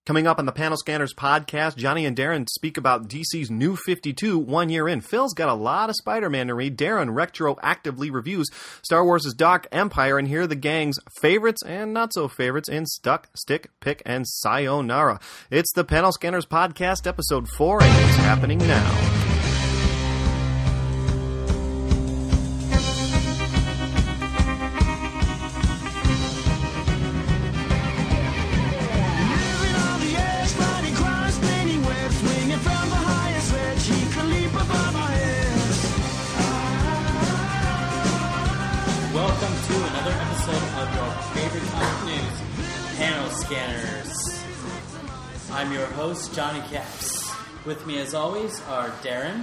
Coming up on the Panel Scanners podcast, Johnny and Darren speak about DC's New 52 1 year in. Phil's got a lot of Spider-Man to read. Darren retroactively reviews Star Wars' Dark Empire, and here are the gang's favorites and not so favorites in Stuck, Stick, Pick, and Sayonara. It's the Panel Scanners podcast, episode 4, and what's happening now. I'm your host, Johnny Caps. With me, as always, are Darren.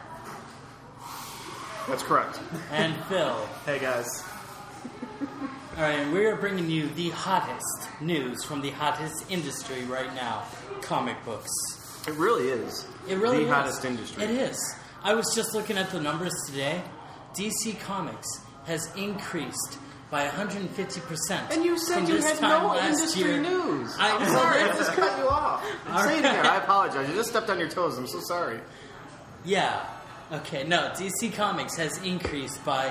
That's correct. And Phil. Hey, guys. All right, and we are bringing you the hottest news from the hottest industry right now, comic books. It really is. It really is. The hottest industry. It is. I was just looking at the numbers today. DC Comics has increased by 150%. And you said you had no industry news. I'm sorry, I just cut you off. Say it again. I apologize. You just stepped on your toes. I'm so sorry. Yeah. Okay. No, DC Comics has increased by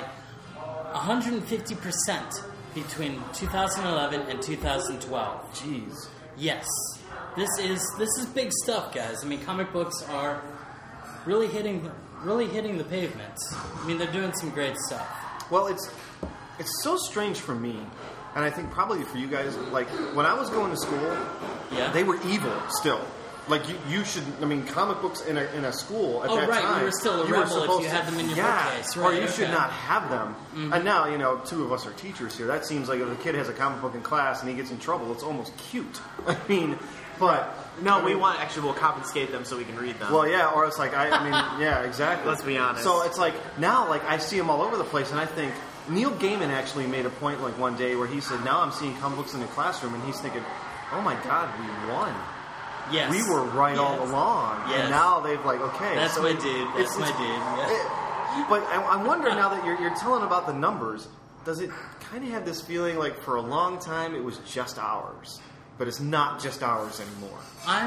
150% between 2011 and 2012. Jeez. Yes. This is big stuff, guys. I mean, comic books are really hitting the pavement. I mean, they're doing some great stuff. Well, it's so strange for me, and I think probably for you guys, like, when I was going to school, they were evil still. Like, you should, I mean, comic books in a school at that time. You were still a rebel if you had them in your bookcase. Right, or you should not have them. Mm-hmm. And now, two of us are teachers here. That seems like if a kid has a comic book in class and he gets in trouble, it's almost cute. I mean, but... No, we want we'll confiscate them so we can read them. Well, yeah, or it's like, yeah, exactly. Let's be honest. So it's like, now, like, I see them all over the place, and I think... Neil Gaiman actually made a point like one day where he said, now I'm seeing comic books in the classroom, and he's thinking, oh my God, we won. Yes. We were right all along. Yes. And now they've like, okay. That's so my dude. That's my dude. Yeah. But I wonder now that you're telling about the numbers, does it kind of have this feeling like for a long time it was just ours, but it's not just ours anymore?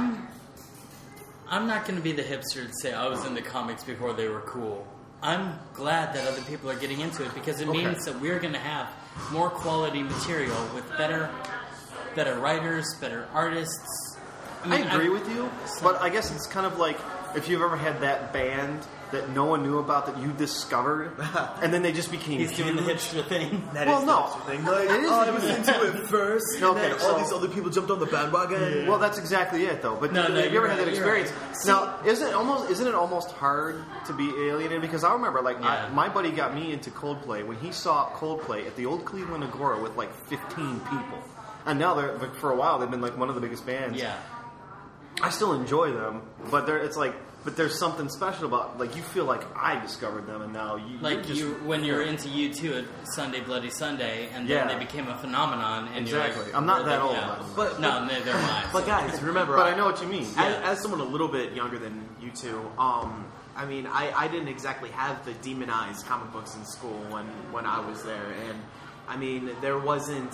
I'm not going to be the hipster to say I was into comics before they were cool. I'm glad that other people are getting into it because it means that we're going to have more quality material with better writers, better artists. I agree with you, but I guess it's kind of like if you've ever had that band that no one knew about that you discovered, and then they just became He's doing the hipster thing. That is the hipster thing. Like, I was into it first, and then all these other people jumped on the bandwagon. Yeah. Well, that's exactly it, though. But have you ever had that experience? Right. Now, isn't it almost hard to be alienated? Because I remember, my buddy got me into Coldplay when he saw Coldplay at the old Cleveland Agora with like 15 people, and now for a while they've been like one of the biggest bands. Yeah. I still enjoy them, but but there's something special about, like, you feel like I discovered them, and now when you're into U2 at Sunday Bloody Sunday, and then they became a phenomenon. And exactly. You're like, I'm not that old. But no, neither am I. But guys, remember. But I know what you mean. As someone a little bit younger than you two, I mean, I didn't exactly have the demonized comic books in school when I was there, and I mean, there wasn't.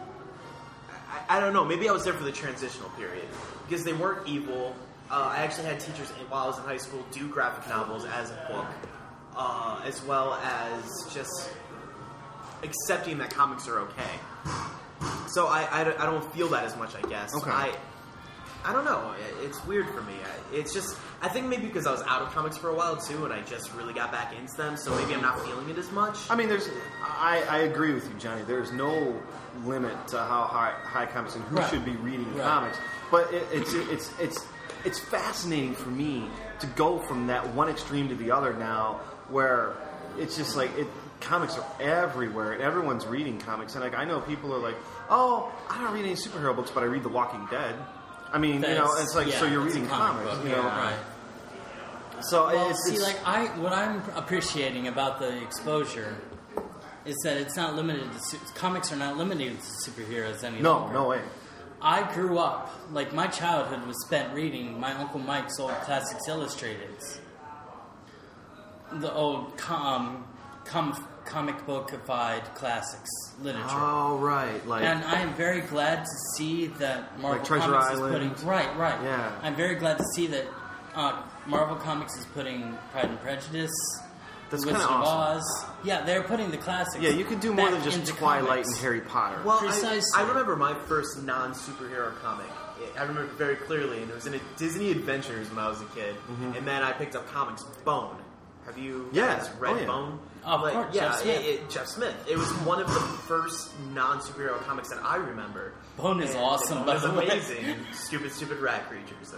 I don't know. Maybe I was there for the transitional period because they weren't evil. I actually had teachers while I was in high school do graphic novels as a book, as well as just accepting that comics are okay. So I don't feel that as much, I guess. Okay. I don't know. It's weird for me. It's just, I think maybe because I was out of comics for a while too, and I just really got back into them, so maybe I'm not feeling it as much. I mean, I agree with you, Johnny. There's no limit to how high comics and who should be reading comics, but it's fascinating for me to go from that one extreme to the other now, where it's just like comics are everywhere and everyone's reading comics, and like I know people are like, oh, I don't read any superhero books, but I read The Walking Dead. I mean, it's like, so you're reading comics, book, right? So what I'm appreciating about the exposure is that it's not limited to comics are not limited to superheroes any longer. No way. I grew up, like, my childhood was spent reading my Uncle Mike's old Classics Illustrateds. The old comic bookified classics literature. Oh, right. And I am very glad to see that Marvel Treasure Comics Island. is putting... Right. Yeah. I'm very glad to see that Marvel Comics is putting Pride and Prejudice, That's Wizard kind of of awesome. Oz. Yeah, they're putting the classics. Yeah, you could do more back than just into Twilight comics. and Harry Potter. Well, Precisely. I remember my first non-superhero comic. I remember it very clearly, and it was in a Disney Adventures when I was a kid. And then I picked up comics. Bone. Have you guys read Bone? Of course, yeah, Jeff Smith. Jeff Smith. It was one of the first non-superhero comics that I remember. Bone is awesome, It by was the way. amazing. Stupid rat creatures.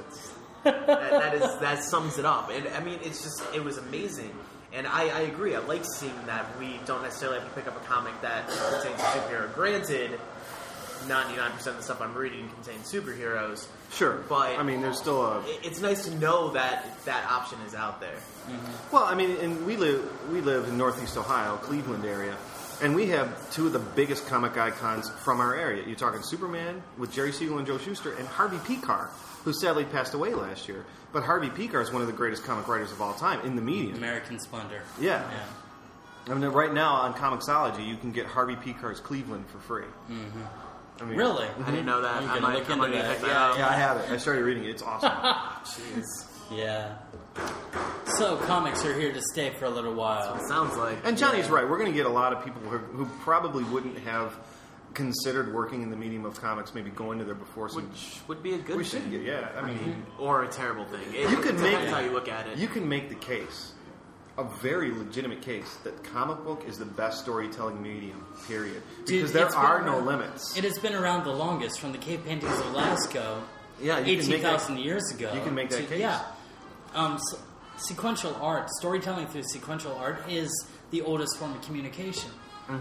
That sums it up. And I mean, it was amazing. And I agree. I like seeing that we don't necessarily have to pick up a comic that contains a superhero. Granted, 99% of the stuff I'm reading contains superheroes. Sure. But I mean, there's still a... It's nice to know that option is out there. Well, I mean, and we live in Northeast Ohio, Cleveland area, and we have two of the biggest comic icons from our area. You're talking Superman with Jerry Siegel and Joe Shuster, and Harvey Pekar, who sadly passed away last year. But Harvey Pekar is one of the greatest comic writers of all time in the medium. American Splendor. Yeah. I mean, right now on Comixology, you can get Harvey Pekar's Cleveland for free. I mean, Really? I didn't know that. I'm I gonna might look into that. check that out. Yeah, I have it. I started reading it. It's awesome. Jeez. Yeah. So, comics are here to stay for a little while. Sounds like. And Johnny's right. We're going to get a lot of people who probably wouldn't have considered working in the medium of comics, maybe going to there before. Which would be a good we thing. should get, yeah. I mean, or a terrible thing. you can make depends how you look at it. You can make the case, a very legitimate case, that comic book is the best storytelling medium. Period. Because there it's been are no around- limits. It has been around the longest, from the cave paintings of Lascaux, Yeah, you can make that- 18,000 years ago. you can make that case. Yeah. Sequential art, storytelling through sequential art, is the oldest form of communication.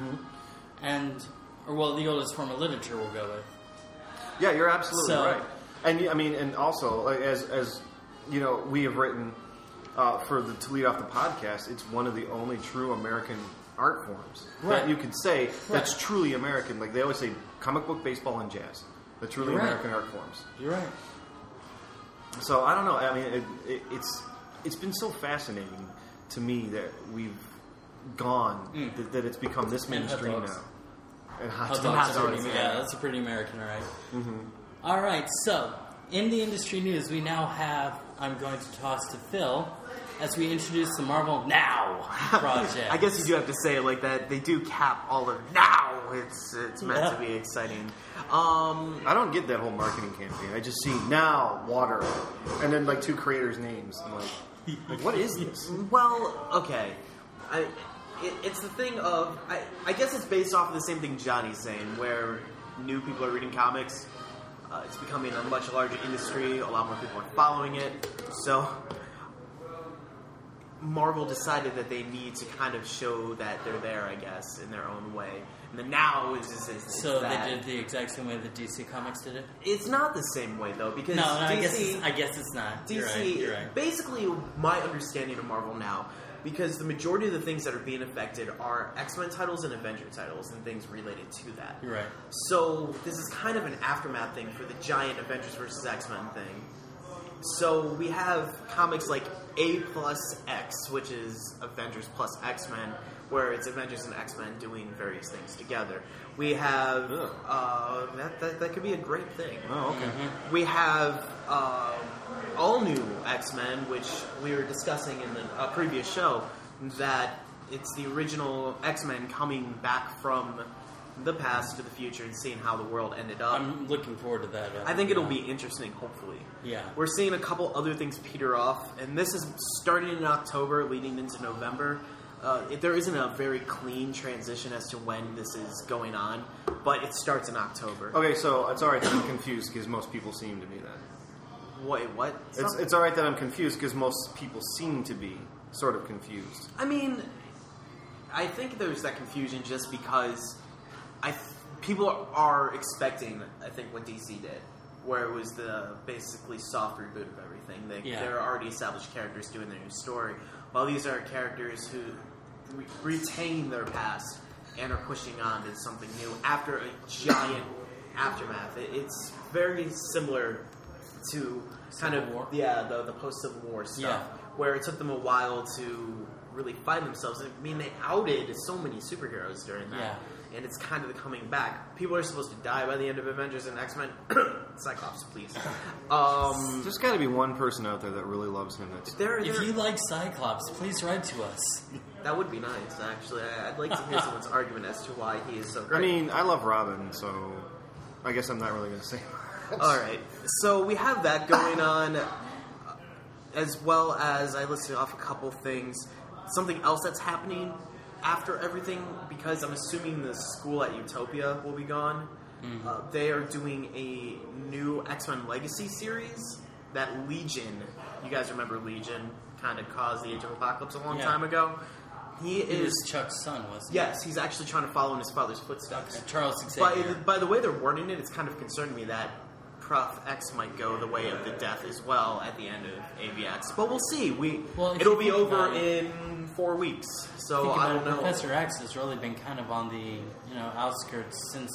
The oldest form of literature we'll go with. Yeah, you're absolutely So- right. And I mean, and also as you know, we have written to lead off the podcast. It's one of the only true American art forms Right. that you could say that's truly American. Like they always say, comic book, baseball, and jazz. The truly You're right. American art forms. You're right. So I don't know. I mean, it's been so fascinating to me that we've gone that it's become this And hot mainstream dogs. now. And hot Hot dogs. dogs are pretty, that's a pretty American, right? All right, so in the industry news, we now have, I'm going to toss to Phil, as we introduce the Marvel Now project. I guess you do have to say it like that. They do cap all of now. It's meant to be exciting. I don't get that whole marketing campaign. I just see now water, and then like two creators' names. I'm like what is this? Well, okay. It's the thing of I guess it's based off of the same thing Johnny's saying, where new people are reading comics. It's becoming a much larger industry. A lot more people are following it. So Marvel decided that they need to kind of show that they're there, I guess, in their own way. And the now is So that. they did the exact same way that DC Comics did it? It's not the same way though, because No, DC, I guess it's not. DC, You're right. basically, my understanding of Marvel now, because the majority of the things that are being affected are X-Men titles and Avenger titles and things related to that. You're right. So this is kind of an aftermath thing for the giant Avengers versus X-Men thing. So we have comics like A plus X, which is Avengers plus X-Men, where it's Avengers and X-Men doing various things together. We have that could be a great thing. Oh, okay. We have all new X-Men, which we were discussing in the previous show, that it's the original X-Men coming back from the past to the future and seeing how the world ended up. I'm looking forward to that. I think it'll be interesting, hopefully. Yeah. We're seeing a couple other things peter off, and this is starting in October, leading into November. There isn't a very clean transition as to when this is going on, but it starts in October. Okay, so it's all right that I'm confused because most people seem to be then. Wait, what? It's all right that I'm confused because most people seem to be sort of confused. I mean, I think there's that confusion just because people are expecting, I think, what DC did, where it was the basically soft reboot of everything. There are already established characters doing their new story, while these are characters who retain their past and are pushing on to something new after a giant aftermath. It's very similar to kind Civil of War? the post-Civil War stuff, where it took them a while to really find themselves. I mean, they outed so many superheroes during that. Yeah. And it's kind of coming back. People are supposed to die by the end of Avengers and X-Men. Cyclops, please. There's got to be one person out there that really loves him. That's If you like Cyclops, please write to us. That would be nice, actually. I'd like to hear someone's argument as to why he is so great. I mean, I love Robin, so I guess I'm not really going to say much. All right. So we have that going on, as well as I listed off a couple things. Something else that's happening after everything, because I'm assuming the school at Utopia will be gone. Mm-hmm. They are doing a new X-Men Legacy series that Legion, you guys remember Legion, kind of caused the Age of Apocalypse a long time ago. He was Chuck's son, wasn't he? Yes, he's actually trying to follow in his father's footsteps. Charles Xavier. By the way they're wording it, it's kind of concerned me that Prof X might go the way of the Death as well at the end of AVX. But we'll see. It'll be over in 4 weeks. So I don't know. Professor X has really been kind of on the outskirts since.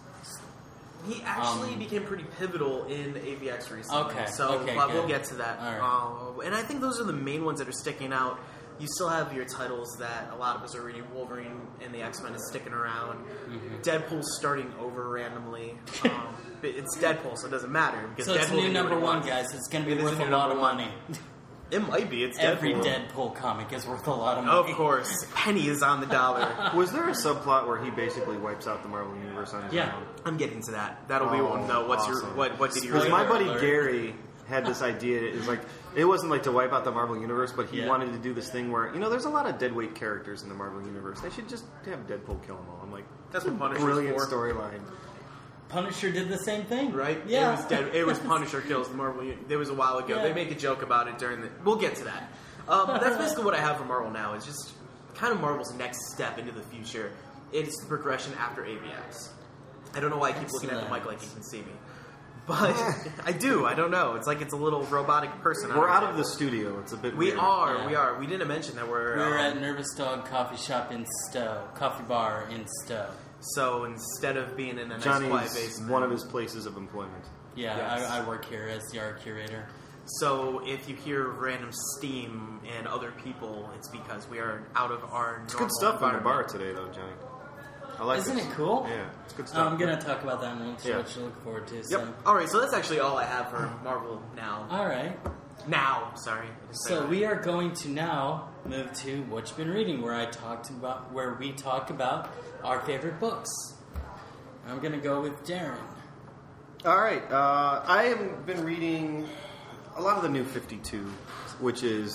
He actually became pretty pivotal in AVX recently. Okay. So we'll get to that. All right. And I think those are the main ones that are sticking out. You still have your titles that a lot of us are reading. Wolverine and the X-Men is sticking around. Mm-hmm. Deadpool's starting over randomly. It's Deadpool, so it doesn't matter. Because so it's Deadpool new number one, guys. It's going to be worth a lot of money. It might be. It's Every Deadpool. Deadpool comic is worth a lot of money. Of course. Penny is on the dollar. Was there a subplot where he basically wipes out the Marvel Universe on his own? I'm getting to that. That'll be one. No, what's awesome. what did you Because read? my buddy Gary had this idea. It was like, it wasn't like to wipe out the Marvel Universe, but he wanted to do this thing where, there's a lot of deadweight characters in the Marvel Universe. They should just have Deadpool kill them all. I'm like, that's what Punisher's brilliant for. Storyline. Punisher did the same thing, right? Yeah, it was Punisher kills the Marvel. There was a while ago. Yeah. They make a joke about it during the. We'll get to that. That's basically what I have for Marvel now. It's just kind of Marvel's next step into the future. It's the progression after AVX. I don't know why I keep looking at the mic like you can see me, but I do. I don't know. It's like it's a little robotic person. We're out of the studio. It's a bit. We weird. are. Yeah. We are. We didn't mention that we're at Nervous Dog Coffee Shop in Stowe, Coffee Bar in Stowe. So instead of being in a nice Johnny's quiet basement, one of his places of employment. Yeah, yes. I work here as the art curator. So if you hear random steam and other people, it's because we are out of our It's good stuff on the bar today, though, Johnny. I like Isn't this. it cool? Yeah, it's good stuff. I'm going to talk about that one, Yeah. which I look forward to. Yep. So. All right, so that's actually all I have for Marvel now. All right. Now, sorry. So we are going to now move to what you've been reading, where we talk about our favorite books. I'm going to go with Darren. All right. I have been reading a lot of the New 52, which is,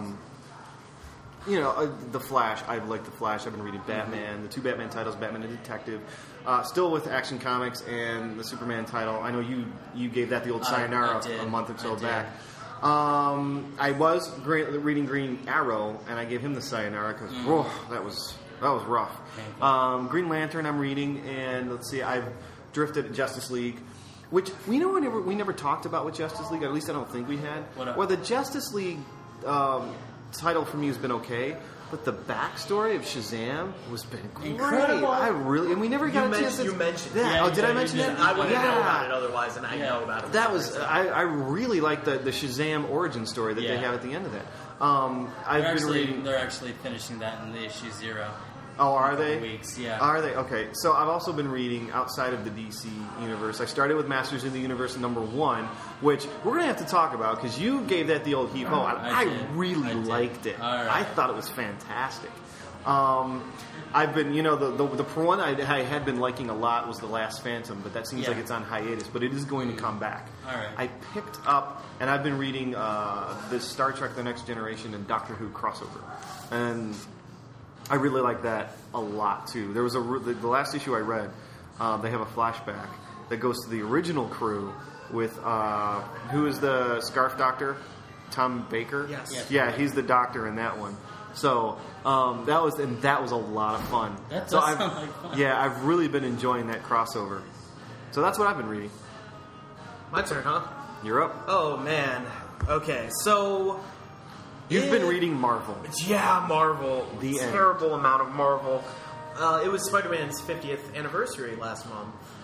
The Flash. I like The Flash. I've been reading Batman, the two Batman titles, Batman and Detective. Still with Action Comics and the Superman title. I know you gave that the old sayonara a month or so back. I was reading Green Arrow, and I gave him the sayonara because that was rough. Green Lantern I'm reading, and let's see, I've drifted at Justice League, which we never talked about with Justice League. At least I don't think we had. Well, the Justice League title for me has been okay, but the backstory of Shazam has been great. Incredible. And we never got a chance. You mentioned that. Yeah, Did I mention that? I wouldn't know about it otherwise, and I know about it. That was I really like the Shazam origin story that they have at the end of that. I've been reading. They're actually finishing that in the issue 0. Oh, are they? Weeks, yeah. Are they? Okay. So I've also been reading outside of the DC universe. I started with Masters of the Universe #1, which we're going to have to talk about because you gave that the old heave-ho. I really liked it. All right. I thought it was fantastic. I've been, the one I had been liking a lot was The Last Phantom, but that seems like it's on hiatus, but it is going to come back. All right. I picked up, and I've been reading the Star Trek The Next Generation and Doctor Who crossover. And I really like that a lot, too. There was the last issue I read, they have a flashback that goes to the original crew with, who is the Scarf Doctor? Tom Baker? Yes. Yeah, he's the doctor in that one. So that was a lot of fun. That does sound like fun. Yeah, I've really been enjoying that crossover. So that's what I've been reading. My turn, huh? You're up. Oh, man. Okay, so You've been reading Marvel. Yeah, Marvel. The end. Terrible amount of Marvel. It was Spider-Man's 50th anniversary last month.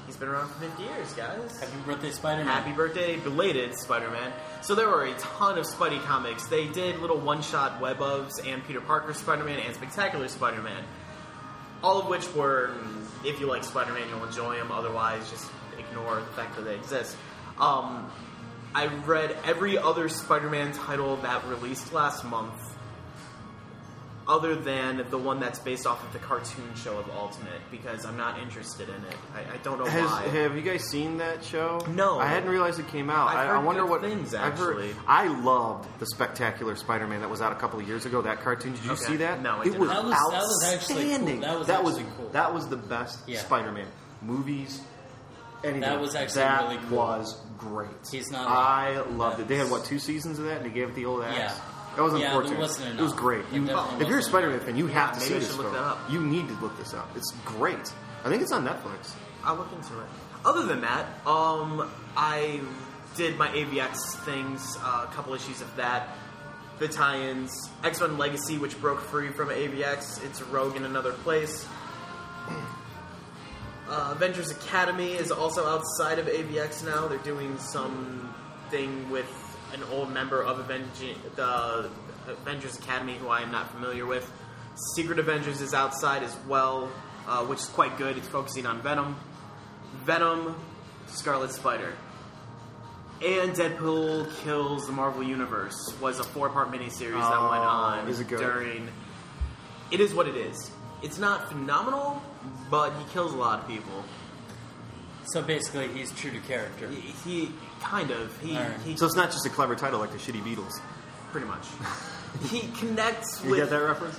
He's been around for 50 years, guys. Happy birthday, Spider-Man. Happy birthday, belated Spider-Man. So there were a ton of Spidey comics. They did little one-shot web-ofs and Peter Parker Spider-Man and Spectacular Spider-Man. All of which were, if you like Spider-Man, you'll enjoy them. Otherwise, just ignore the fact that they exist. I read every other Spider-Man title that released last month, other than the one that's based off of the cartoon show of Ultimate, because I'm not interested in it. I don't know why. Have you guys seen that show? No. I hadn't realized it came out. I've heard I wonder good what things, I've heard. actually. I loved the Spectacular Spider-Man that was out a couple of years ago. That cartoon. Did you Okay. see that? No, I it did was not. That was actually cool. outstanding. That was that actually cool. That was the best Spider-Man movies. Anything. That was actually that really cool. was great. He's not. I loved it. They had 2 seasons of that, and they gave it the old axe. Yeah. That was Yeah, unfortunate. there wasn't It was enough. great. There definitely If you're a wasn't Spider-Man enough. fan, you have to maybe see I this should look show. that up. You need to look this up. It's great. I think it's on Netflix. I'll look into it. Other than that, I did my AVX things, a couple issues of that. The tie-ins, X-Men Legacy, which broke free from AVX. It's Rogue in another place. Avengers Academy is also outside of AVX now. They're doing something with an old member of the Avengers Academy who I am not familiar with. Secret Avengers is outside as well, which is quite good. It's focusing on Venom, Scarlet Spider. And Deadpool Kills the Marvel Universe was a 4-part miniseries that went on is it good? during... It is what it is. It's not phenomenal, but he kills a lot of people. So basically, he's true to character. He kind of. He So it's not just a clever title like the Shitty Beatles. pretty much. He connects You with get that reference?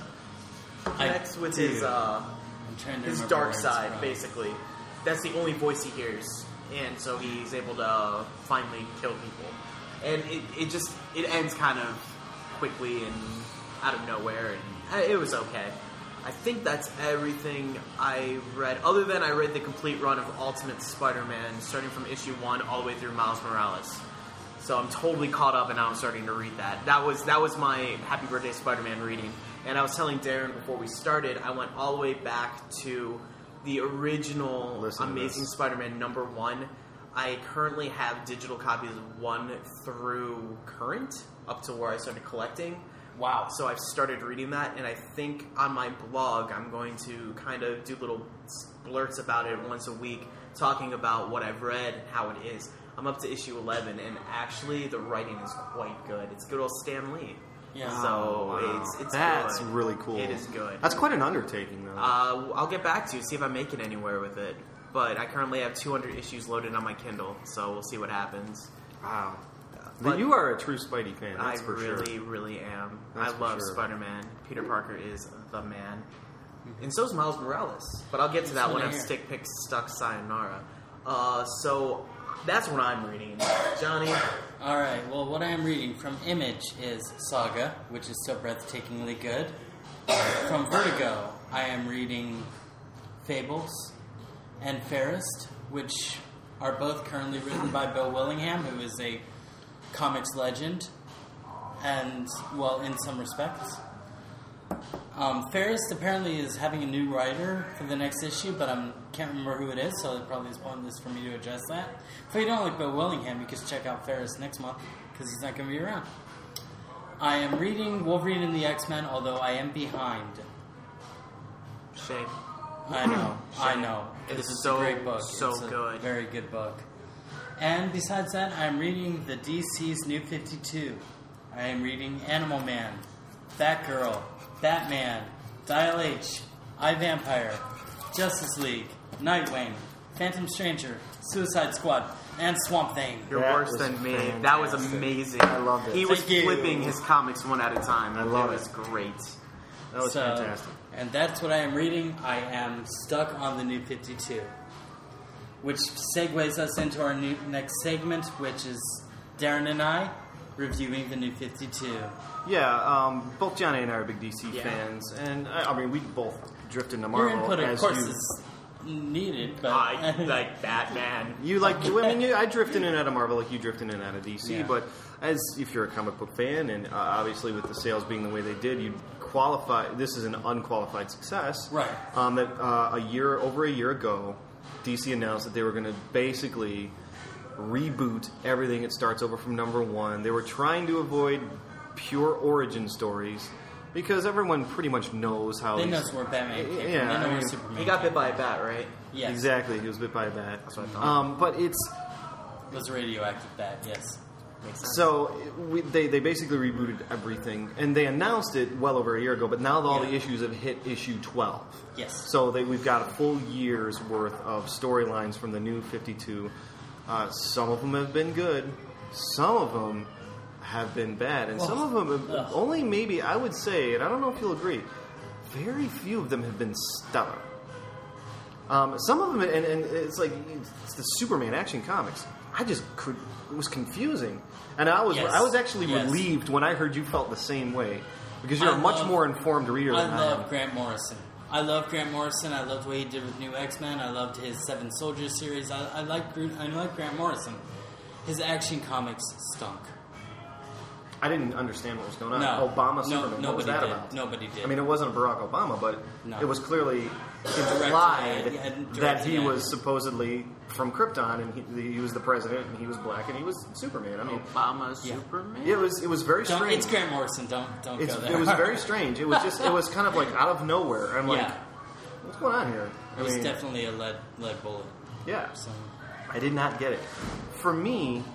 his I'm trying to his remember dark where it's side, from. basically. That's the only voice he hears, and so he's able to finally kill people. And it ends kind of quickly and out of nowhere, and it was okay. I think that's everything I read, other than I read the complete run of Ultimate Spider-Man, starting from issue 1 all the way through Miles Morales. So I'm totally caught up, and now I'm starting to read that. That was my Happy Birthday Spider-Man reading. And I was telling Darren before we started, I went all the way back to the original Listen to Amazing this. Spider-Man number 1. I currently have digital copies of 1 through current, up to where I started collecting. Wow. So I've started reading that, and I think on my blog I'm going to kind of do little blurts about it once a week, talking about what I've read and how it is. I'm up to issue 11, and actually the writing is quite good. It's good old Stan Lee. Yeah. So Wow. it's That's good. really cool. It is good. That's quite an undertaking, though. I'll get back to you, see if I make it anywhere with it. But I currently have 200 issues loaded on my Kindle, so we'll see what happens. Wow. But You are a true Spidey fan, that's I for really, sure. really am. That's I for love sure. Spider-Man. Peter Parker is the man. And so is Miles Morales. But I'll get to that That's when what I I'm hear. stick pick stuck sayonara. So that's what I'm reading. Johnny? All right. Well, what I am reading from Image is Saga, which is so breathtakingly good. From Vertigo, I am reading Fables and Fairest, which are both currently written by Bill Willingham, who is a comics legend, and, well, in some respects. Fairest apparently is having a new writer for the next issue, but I can't remember who it is, so it probably is pointless for me to address that. If you don't like Bill Willingham, you can check out Fairest next month, because he's not going to be around. I am reading Wolverine and the X-Men, although I am behind. Shame. I know, I know. It This is is so, a great book. so It's a good. very good book. And besides that, I am reading the DC's New 52. I am reading Animal Man, Batgirl, Batman, Dial H, iVampire, Justice League, Nightwing, Phantom Stranger, Suicide Squad, and Swamp Thing. You're That worse was than me. That was fantastic. amazing. I loved it. He was Thank you. flipping his comics one at a time. I love it. it. was great. That was fantastic. And that's what I am reading. I am stuck on the New 52. Which segues us into our next segment, which is Darren and I reviewing the New 52. Yeah, both Johnny and I are big DC Yeah. fans, and I mean, we both drift into Your Marvel. input, of as course, you, is needed, but I like Batman. You like, I mean, I drift in and out of Marvel like you drift in and out of DC, Yeah. but as if you're a comic book fan, and obviously with the sales being the way they did, you qualify. This is an unqualified success, Right. That over a year ago, DC announced that they were going to basically reboot everything. It starts over from number 1. They were trying to avoid pure origin stories because everyone pretty much knows how. They know where Batman came from. Yeah, They know where Superman. He got came bit by a bat, right? Yes. Exactly, he was bit by a bat. That's what I thought. But It was a radioactive bat. Yes. Makes sense. so they basically rebooted everything, and they announced it well over a year ago. But now all the issues have hit issue 12. Yes. So we've got a full year's worth of storylines from the new 52. Some of them have been good. Some of them have been bad. And some of them have only maybe, I would say, and I don't know if you'll agree, very few of them have been stellar. Some of them, and it's like it's the Superman Action Comics. It was confusing. And I was actually relieved when I heard you felt the same way. Because you're a much more informed reader than I am. I love Grant Morrison. I loved what he did with New X-Men. I loved his Seven Soldiers series. I like Grant Morrison. His Action Comics stunk. I didn't understand what was going on. No. Obama Superman. What was that did. about? Nobody did. I mean, it wasn't Barack Obama, but it was clearly implied that he was supposedly from Krypton, and he was the president, and he was black, and he was Superman. I mean, Obama Superman. It was very strange. It's Grant Morrison. Don't go there. It was very strange. It was kind of like out of nowhere. I'm like, what's going on here? It was definitely a lead bullet. Yeah. So. I did not get it. For me,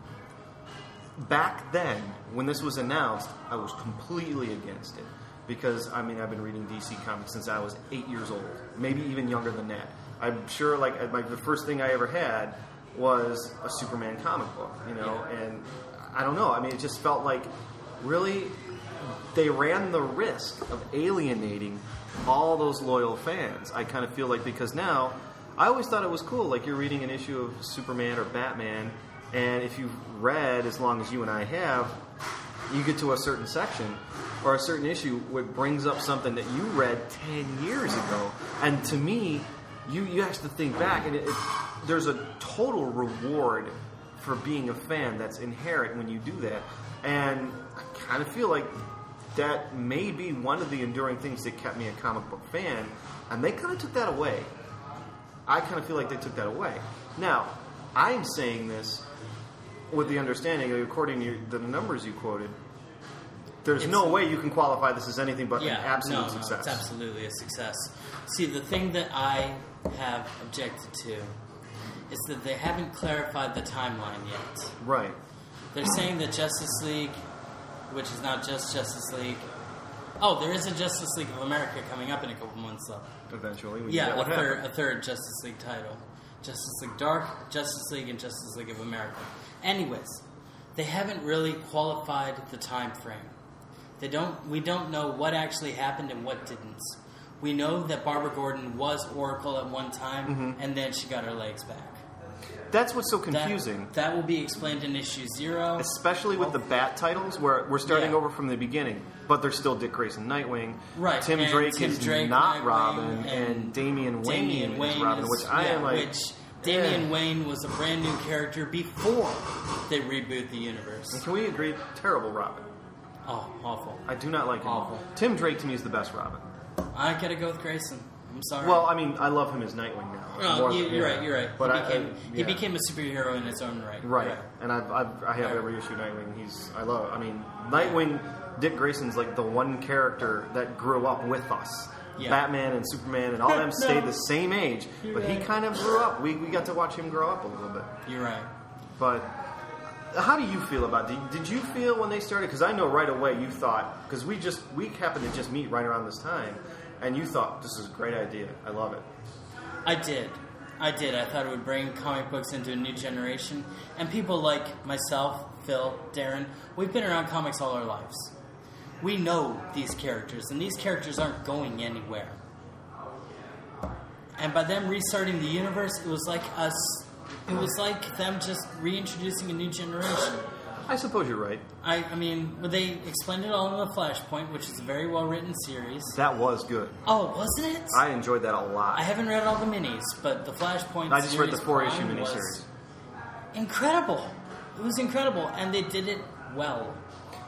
back then, when this was announced, I was completely against it. Because, I mean, I've been reading DC Comics since I was 8 years old. Maybe even younger than that. I'm sure, like the first thing I ever had was a Superman comic book, and I don't know. I mean, it just felt like, really, they ran the risk of alienating all those loyal fans. I kind of feel like, because now, I always thought it was cool, like you're reading an issue of Superman or Batman, and if you've read as long as you and I have, you get to a certain section or a certain issue where it brings up something that you read 10 years ago. And to me, you have to think back, and there's a total reward for being a fan that's inherent when you do that. And I kind of feel like that may be one of the enduring things that kept me a comic book fan, and they kind of took that away. I kind of feel like they took that away. Now, I'm saying this with the understanding, according to the numbers you quoted, there's no way you can qualify this as anything but an absolute success. No, it's absolutely a success. See, the thing that I have objected to is that they haven't clarified the timeline yet. Right. They're saying that Justice League, which is not just Justice League... Oh, there is a Justice League of America coming up in a couple months, though. Eventually. A third Justice League title. Justice League Dark, Justice League, and Justice League of America. Anyways, they haven't really qualified the time frame. We don't know what actually happened and what didn't. We know that Barbara Gordon was Oracle at one time, and then she got her legs back. That's what's so confusing. That will be explained in issue 0. Especially with the Bat titles, where we're starting over from the beginning, but there's still Dick Grayson Nightwing. Right. Tim Drake is not Nightwing, Robin, and Damian Wayne is Robin, which I am like... Damian Wayne was a brand new character before they reboot the universe. And can we agree? Terrible Robin. Oh, awful. I do not like him. Awful. Tim Drake to me is the best Robin. I gotta go with Grayson. I'm sorry. Well, I mean, I love him as Nightwing now. Oh, you're right. But he became a superhero in his own right. Right. And I have every issue Nightwing. Nightwing, Dick Grayson's like the one character that grew up with us. Yeah. Batman and Superman and all them stayed the same age, but he kind of grew up. We got to watch him grow up a little bit. You're right. But how do you feel about it? Did you feel when they started? Because I know right away you thought, because we happened to just meet right around this time, and you thought, this is a great idea. I love it. I did. I thought it would bring comic books into a new generation. And people like myself, Phil, Darren, we've been around comics all our lives. We know these characters, and these characters aren't going anywhere. And by them restarting the universe, it was like them just reintroducing a new generation. I suppose you're right. I mean, they explained it all in the Flashpoint, which is a very well-written series. That was good. Oh, wasn't it? I enjoyed that a lot. I haven't read all the minis, but the Flashpoint I just read the 4-issue miniseries miniseries. Incredible. It was incredible, and they did it well.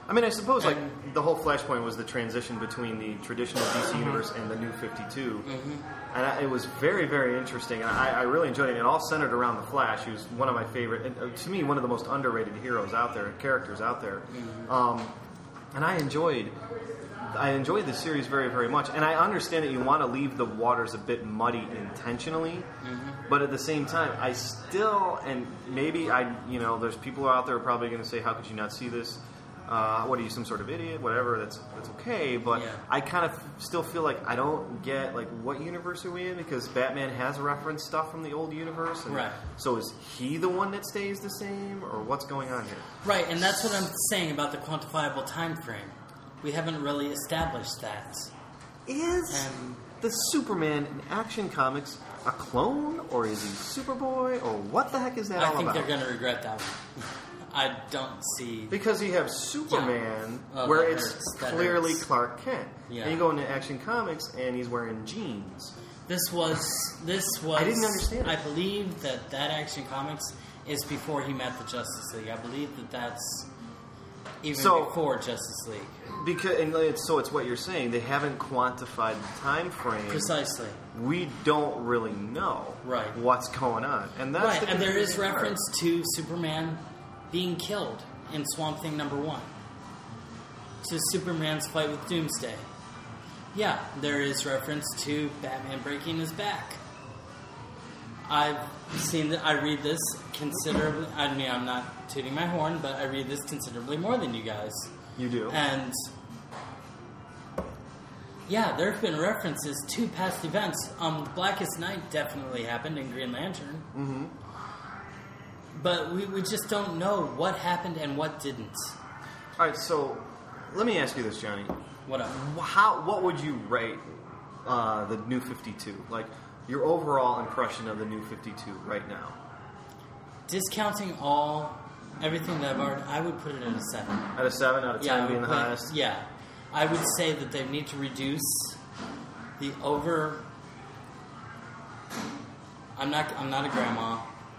I mean, I suppose like the whole Flashpoint was the transition between the traditional DC universe and the New 52, and it was very, very interesting. And I really enjoyed it. It all centered around the Flash, who's one of my favorite, and to me, one of the most underrated heroes out there, characters out there. And I enjoyed this series very, very much. And I understand that you want to leave the waters a bit muddy intentionally, but at the same time, I still, and maybe there's people out there who are probably going to say, "How could you not see this? What are you, some sort of idiot?" Whatever. That's okay. But I kind of still feel like I don't get like what universe are we in, because Batman has referenced stuff from the old universe, and so is he the one that stays the same, or what's going on here? Right, and that's what I'm saying about the quantifiable time frame. We haven't really established that. Is the Superman in Action Comics a clone, or is he Superboy, or what the heck is that all about? I think they're going to regret that one. I don't see... Because you have Superman, where it's clearly Clark Kent. Yeah. And you go into Action Comics, and he's wearing jeans. This was... I didn't understand it. I believe that Action Comics is before he met the Justice League. I believe that's even before Justice League. So it's what you're saying. They haven't quantified the time frame. Precisely. We don't really know what's going on. And that's and there is reference to Superman being killed in Swamp Thing #1. To Superman's fight with Doomsday. Yeah, there is reference to Batman breaking his back. I've seen that. I read this considerably. I mean, I'm not tooting my horn, but I read this considerably more than you guys. You do. And yeah, there have been references to past events. Blackest Night definitely happened in Green Lantern. Mm-hmm. But we just don't know what happened and what didn't. All right, so let me ask you this, Johnny. What up? What would you rate the New 52? Like, your overall impression of the New 52 right now? Discounting everything that I've already... I would put it at a 7. At a 7 out of 10 being the highest? Yeah. I would say that they need to reduce the over... I'm not a grandma.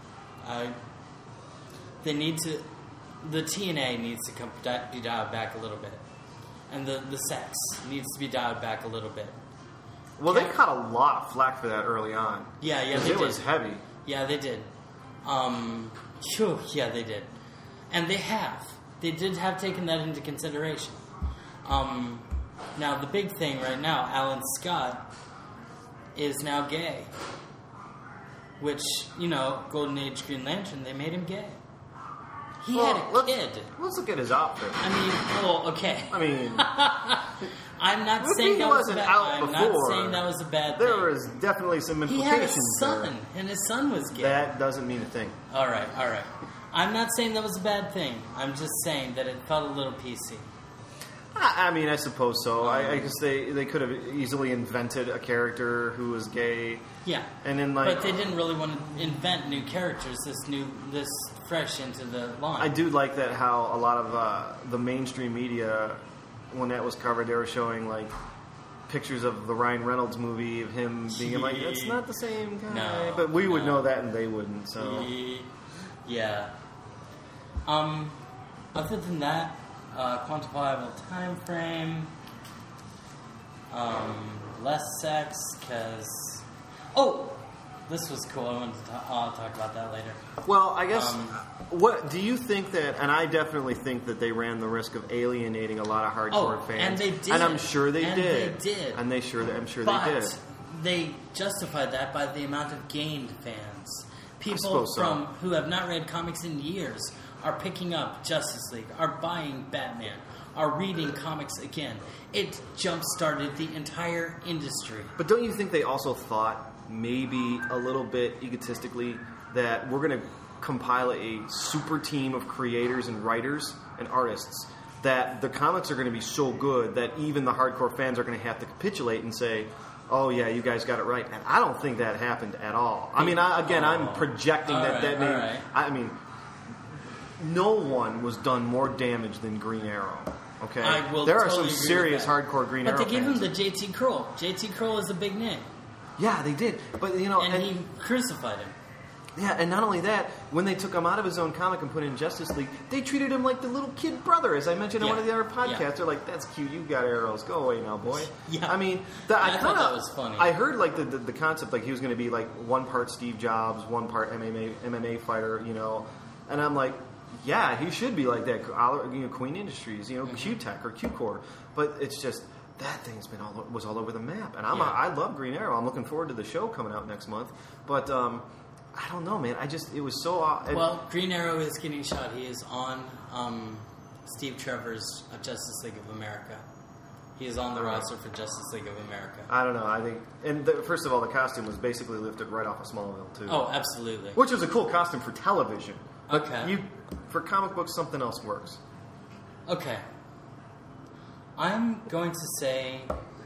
They need to... The TNA needs to be dialed back a little bit. And the sex needs to be dialed back a little bit. Well, they caught a lot of flack for that early on. Yeah, they did. It was heavy. Yeah, they did. Yeah, they did. And they have. They did have taken that into consideration. Now, the big thing right now, Alan Scott is now gay. Which, Golden Age Green Lantern, they made him gay. He had a kid. Let's look at his outfit. I mean, okay. I mean... I'm not saying that was a bad thing. I'm not saying that was a bad thing. There was definitely some implications there. He had a son, and his son was gay. That doesn't mean a thing. All right. I'm not saying that was a bad thing. I'm just saying that it felt a little PC. I mean, I suppose so. I guess they could have easily invented a character who was gay. Yeah. And then but they didn't really want to invent new characters this fresh into the line. I do like that how a lot of the mainstream media, when that was covered, they were showing pictures of the Ryan Reynolds movie of him being like, that's not the same guy. No, but we would know that and they wouldn't. So yeah. Other than that, quantifiable time frame, less sex, because this was cool. I wanted to talk about that later. Well, I guess, what do you think that, and I definitely think that they ran the risk of alienating a lot of hardcore fans. And they did. And I'm sure they did. They did. And I'm sure but they did. They justified that by the amount of gained fans. People who have not read comics in years are picking up Justice League, are buying Batman, are reading comics again. It jump-started the entire industry. But don't you think they also thought, maybe a little bit egotistically, that we're going to compile a super team of creators and writers and artists, that the comics are going to be so good that even the hardcore fans are going to have to capitulate and say, oh yeah, you guys got it right. And I don't think that happened at all. I mean, I'm projecting I mean, no one was done more damage than Green Arrow. Okay, there are some serious hardcore Green Arrow. But they gave him fans. the JT Kroll. JT Kroll is a big name. Yeah, they did. But and he crucified him. Yeah, and not only that, when they took him out of his own comic and put in Justice League, they treated him like the little kid brother, as I mentioned in one of the other podcasts. Yeah. They're like, "That's cute. You got arrows. Go away now, boy." Yeah. I mean, I thought that was funny. I heard like the concept, like he was going to be like one part Steve Jobs, one part MMA fighter, you know, and I'm like, yeah, he should be like that. You know, Queen Industries, you know, Q-Tech or Q-Core, but it's just. That thing's been was all over the map, and I love Green Arrow. I'm looking forward to the show coming out next month. But I don't know, man. It was so. Well, Green Arrow is getting shot. He is on Steve Trevor's Justice League of America. He is on the roster for Justice League of America. I don't know. I think, and first of all, the costume was basically lifted right off of Smallville too. Oh, absolutely. Which was a cool costume for television. Okay. For comic books, something else works. Okay. I'm going to say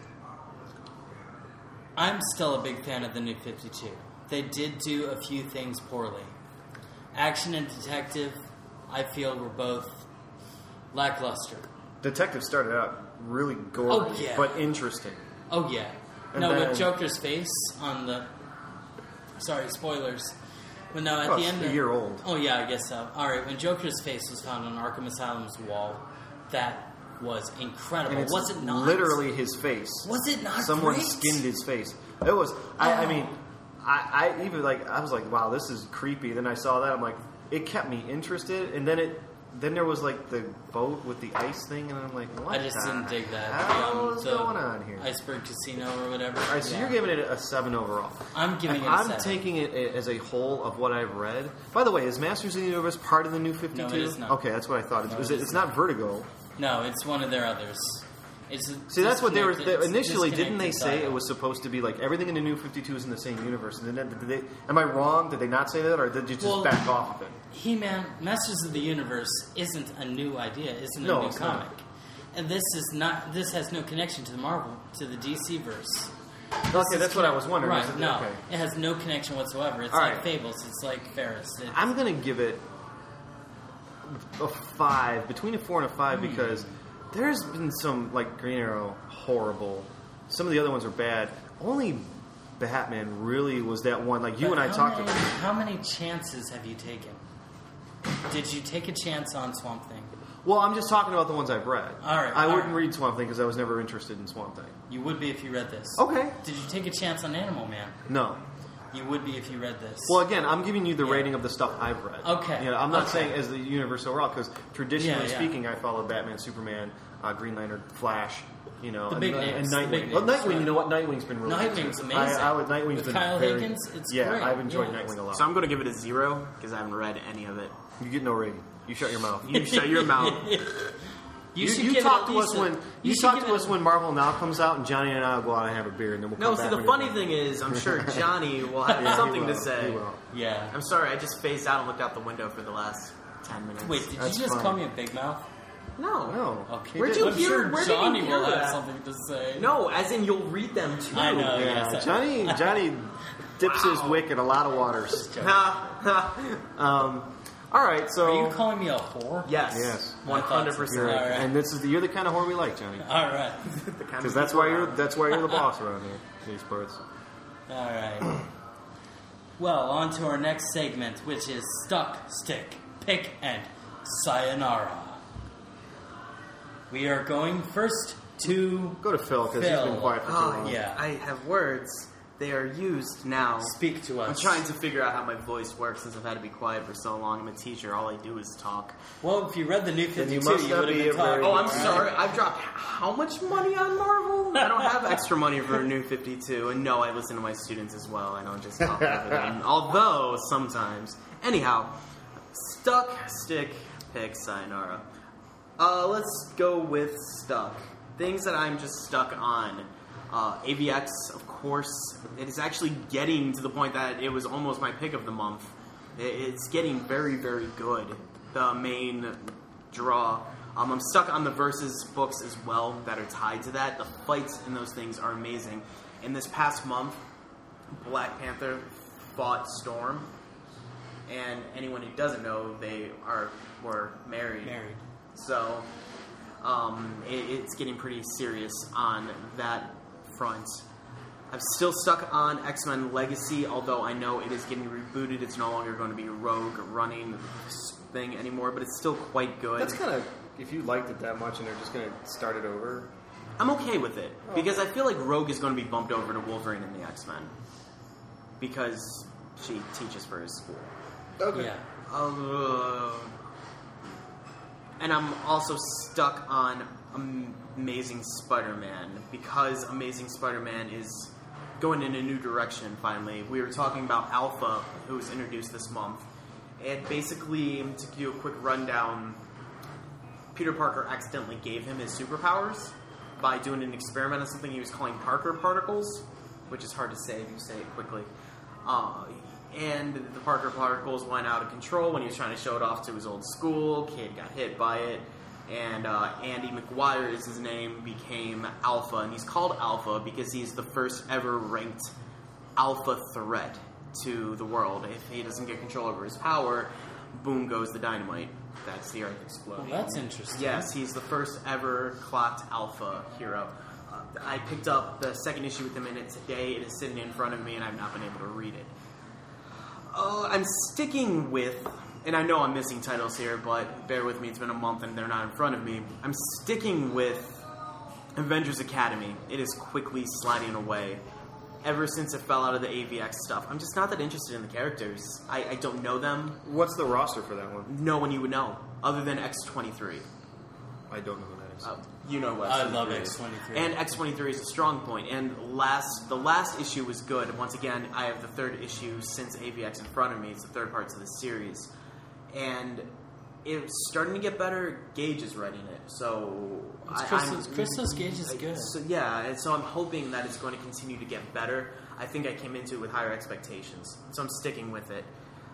I'm still a big fan of the New 52. They did do a few things poorly. Action and Detective, I feel, were both lackluster. Detective started out really gory, but interesting. Oh, yeah. And no, then, with Joker's face on the... Sorry, spoilers. But no, at the end... It's a year old. Oh, yeah, I guess so. All right, when Joker's face was found on Arkham Asylum's wall, that was incredible. And it's was it not? Literally his face. Was it not Someone great? skinned his face. It was... I mean... I even like I was like, wow, this is creepy. Then I saw that, I'm like, it kept me interested, and then there was like the boat with the ice thing, and I'm like, what? I just didn't dig that. What's going on here? Iceberg Casino or whatever. All right, so you're giving it a 7 overall. I'm giving it a 7. I'm taking it as a whole of what I've read. By the way, is Masters of the Universe part of the New 52? No, it is not. Okay, that's what I thought. It's not Vertigo. No, it's one of their others. See, that's what they were initially. Didn't they say title. it was supposed to be like everything in the New 52 is in the same universe? And then, am I wrong? Did they not say that, or did you just back off of it? He-Man, Masters of the Universe isn't a new idea. Isn't a new comic, not. and this is not. This has no connection to the Marvel, to the DC verse. Okay, that's what I was wondering. Right? No, it has no connection whatsoever. It's like Fables. It's like Ferris. I'm going to give it a 5, between a 4 and a 5, because. There's been some, like Green Arrow, horrible. Some of the other ones are bad. Only Batman really was that one. Like you and I talked about. How many chances have you taken? Did you take a chance on Swamp Thing? Well, I'm just talking about the ones I've read. All right. I wouldn't read Swamp Thing because I was never interested in Swamp Thing. You would be if you read this. Okay. Did you take a chance on Animal Man? No. You would be if you read this. Well, again, I'm giving you the rating of the stuff I've read. Okay. You know, I'm not saying as the universe overall, because traditionally speaking, I followed Batman, Superman, Green Lantern, Flash, you know, the big names, and Nightwing. big Well, names, Nightwing, right. You know what? Nightwing's been really Nightwing's good. amazing. Nightwing's With been Kyle very, Higgins, it's yeah, great. I've enjoyed Yeah. Nightwing a lot. So I'm going to give it a 0 because I haven't read any of it. You get no rating. You shut your mouth. You shut your mouth. You talk to us when Marvel Now comes out, and Johnny and I will go out and have a beer, and then we'll come No, back. see, the funny thing is, I'm sure Johnny will have something to say. He will. Yeah. I'm sorry, I just phased out and looked out the window for the last 10 minutes. Wait, did That's you just fine. call me a big mouth? No. No. Okay. Where'd you I'm hear- sure where did you Johnny hear will have that? something to say. No, as in you'll read them too. I know. Yeah, yes. Johnny dips his wick in a lot of waters. All right, so Are you calling me a whore? Yes. Yes. 100%. All right. and you're the kind of whore we like, Johnny, All right. because that's why you're the boss around here, these parts. All right. Well, on to our next segment, which is Stuck, Stick, Pick, and Sayonara. We are going first to Go to Phil because he's been Phil. quiet for too long. yeah. I have words. They are used now. Speak to us. I'm trying to figure out how my voice works since I've had to be quiet for so long. I'm a teacher. All I do is talk. Well, if you read the New 52, you must you not would have be been a very- talking. Oh, I'm all right? sorry. I've dropped how much money on Marvel? I don't have extra money for a New 52. And no, I listen to my students as well. I don't just talk over them. Although, sometimes. Anyhow, Stuck, Stick, Pick, Sayonara. Let's go with Stuck. Things that I'm just stuck on. AVX, of course. It is actually getting to the point that it was almost my pick of the month. It's getting very, very good. The main draw. I'm stuck on the Versus books as well that are tied to that. The fights in those things are amazing. In this past month, Black Panther fought Storm. And anyone who doesn't know, they were married. So it's getting pretty serious on that front. I'm still stuck on X-Men Legacy, although I know it is getting rebooted. It's no longer going to be Rogue running this thing anymore, but it's still quite good. That's kind of, if you liked it that much and they're just going to start it over. I'm okay with it, because I feel like Rogue is going to be bumped over to Wolverine in the X-Men, because she teaches for his school. Okay. Yeah. And I'm also stuck on Amazing Spider-Man, because Amazing Spider-Man is going in a new direction, finally. We were talking about Alpha, who was introduced this month. And basically, to give you a quick rundown, Peter Parker accidentally gave him his superpowers by doing an experiment on something he was calling Parker particles, which is hard to say if you say it quickly. And the Parker particles went out of control when he was trying to show it off to his old school. Kid got hit by it. And Andy McGuire is his name, became Alpha. And he's called Alpha because he's the first ever ranked alpha threat to the world. If he doesn't get control over his power, boom goes the dynamite. That's the Earth exploding. Well, that's interesting. Yes, he's the first ever clocked alpha hero. I picked up the second issue with him in it today. It is sitting in front of me, and I've not been able to read it. I'm sticking with, and I know I'm missing titles here, but bear with me, it's been a month and they're not in front of me. I'm sticking with Avengers Academy. It is quickly sliding away. Ever since it fell out of the AVX stuff, I'm just not that interested in the characters. I don't know them. What's the roster for that one? No one you would know, other than X-23. I don't know who that is. You know what I X-23 love is. X-23. And X-23 is a strong point. And the last issue was good. Once again, I have the third issue since AVX in front of me. It's the third part to the series. And it's starting to get better. Gage is writing it. So Christos Gage is good. So, yeah, and so I'm hoping that it's going to continue to get better. I think I came into it with higher expectations. So I'm sticking with it.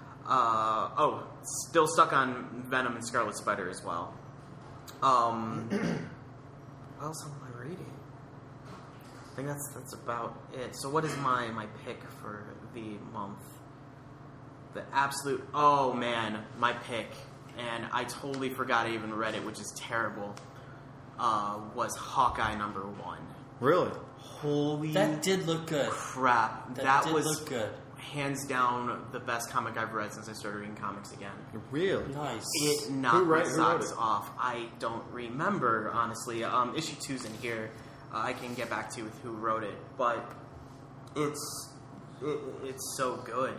Still stuck on Venom and Scarlet Spider as well. What else am I reading? I think that's about it. So what is my pick for the month? The absolute... Oh, man. My pick. And I totally forgot I even read it, which is terrible. Was Hawkeye #1. Really? Holy... That did look good. Crap. That did was look good. Hands down the best comic I've read since I started reading comics again. Really? Nice. It knocked my socks wrote it? off. I don't remember, honestly. Issue 2's in here. I can get back to you with who wrote it, but it's so good.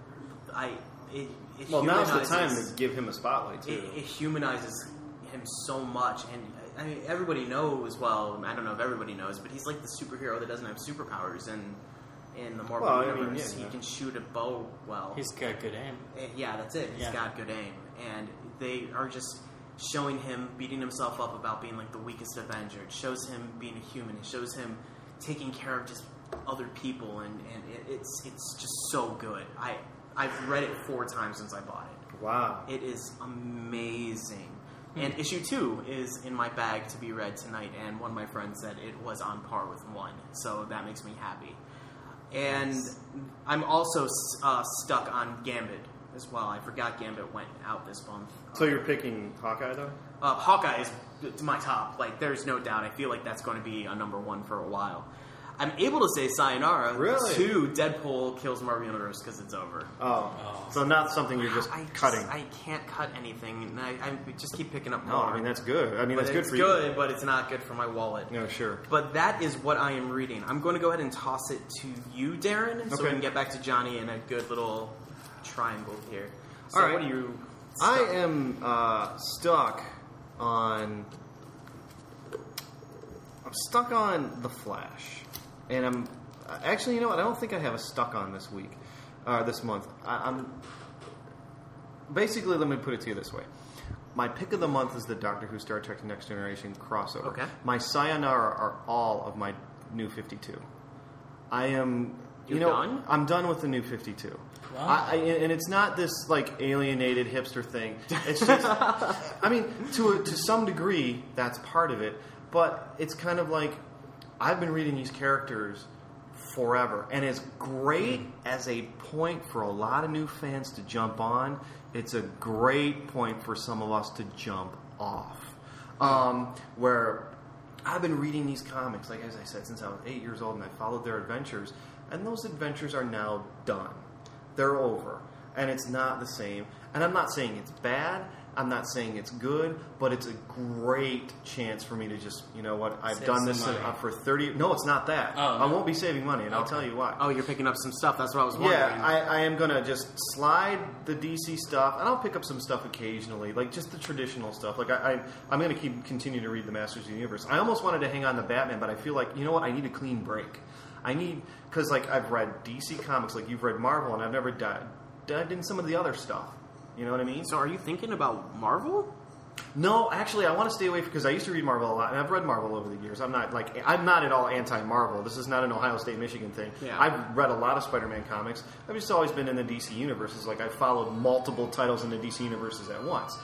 Now's the time to give him a spotlight too. It humanizes him so much, and I mean everybody knows. Well, I don't know if everybody knows, but he's like the superhero that doesn't have superpowers, and in the Marvel universe, he can shoot a bow well. He's got good aim. Yeah, that's it. He's got good aim. And they are just showing him beating himself up about being like the weakest Avenger. It shows him being a human. It shows him taking care of just other people, and it's just so good. I've read it 4 times since I bought it. Wow. It is amazing. And issue 2 is in my bag to be read tonight, and one of my friends said it was on par with 1, so that makes me happy. And I'm also stuck on Gambit as well. I forgot Gambit went out this month. So you're picking Hawkeye, though? Hawkeye is my top. Like, there's no doubt. I feel like that's going to be a #1 for a while. I'm able to say sayonara to Deadpool kills Marvel Universe because it's over. Oh. So not something you're just cutting. I can't cut anything. And I just keep picking up more. No, I mean, that's good. I mean, that's good for you. It's good, but it's not good for my wallet. No, sure. But that is what I am reading. I'm going to go ahead and toss it to you, Darren, so we can get back to Johnny in a good little triangle here. So all right. What are you I am stuck on... I'm stuck on The Flash. And I'm... Actually, you know what? I don't think I have a stuck on this week. This month. I'm... Basically, let me put it to you this way. My pick of the month is the Doctor Who Star Trek Next Generation crossover. Okay. My sayonara are all of my New 52. I am... You're done? I'm done with the New 52. Wow. And it's not this like alienated hipster thing. It's just, I mean, to some degree, that's part of it. But it's kind of like I've been reading these characters forever, and as great as a point for a lot of new fans to jump on, it's a great point for some of us to jump off. Where I've been reading these comics, like as I said, since I was 8 years old, and I followed their adventures, and those adventures are now done. They're over, and it's not the same. And I'm not saying it's bad. I'm not saying it's good, but it's a great chance for me to just, you know what, I've Save done this some money. for 30... No, it's not that. Oh, no. I won't be saving money, and I'll tell you why. Oh, you're picking up some stuff. That's what I was wondering. Yeah, I am going to just slide the DC stuff, and I'll pick up some stuff occasionally, like just the traditional stuff. Like, I'm going to continue to read the Masters of the Universe. I almost wanted to hang on to Batman, but I feel like, you know what, I need a clean break. Because, like, I've read DC comics, like you've read Marvel, and I've never dived in some of the other stuff. You know what I mean? So are you thinking about Marvel? No, actually, I want to stay away because I used to read Marvel a lot, and I've read Marvel over the years. I'm not at all anti-Marvel. This is not an Ohio State, Michigan thing. Yeah. I've read a lot of Spider-Man comics. I've just always been in the DC universes. Like, I've followed multiple titles in the DC universes at once.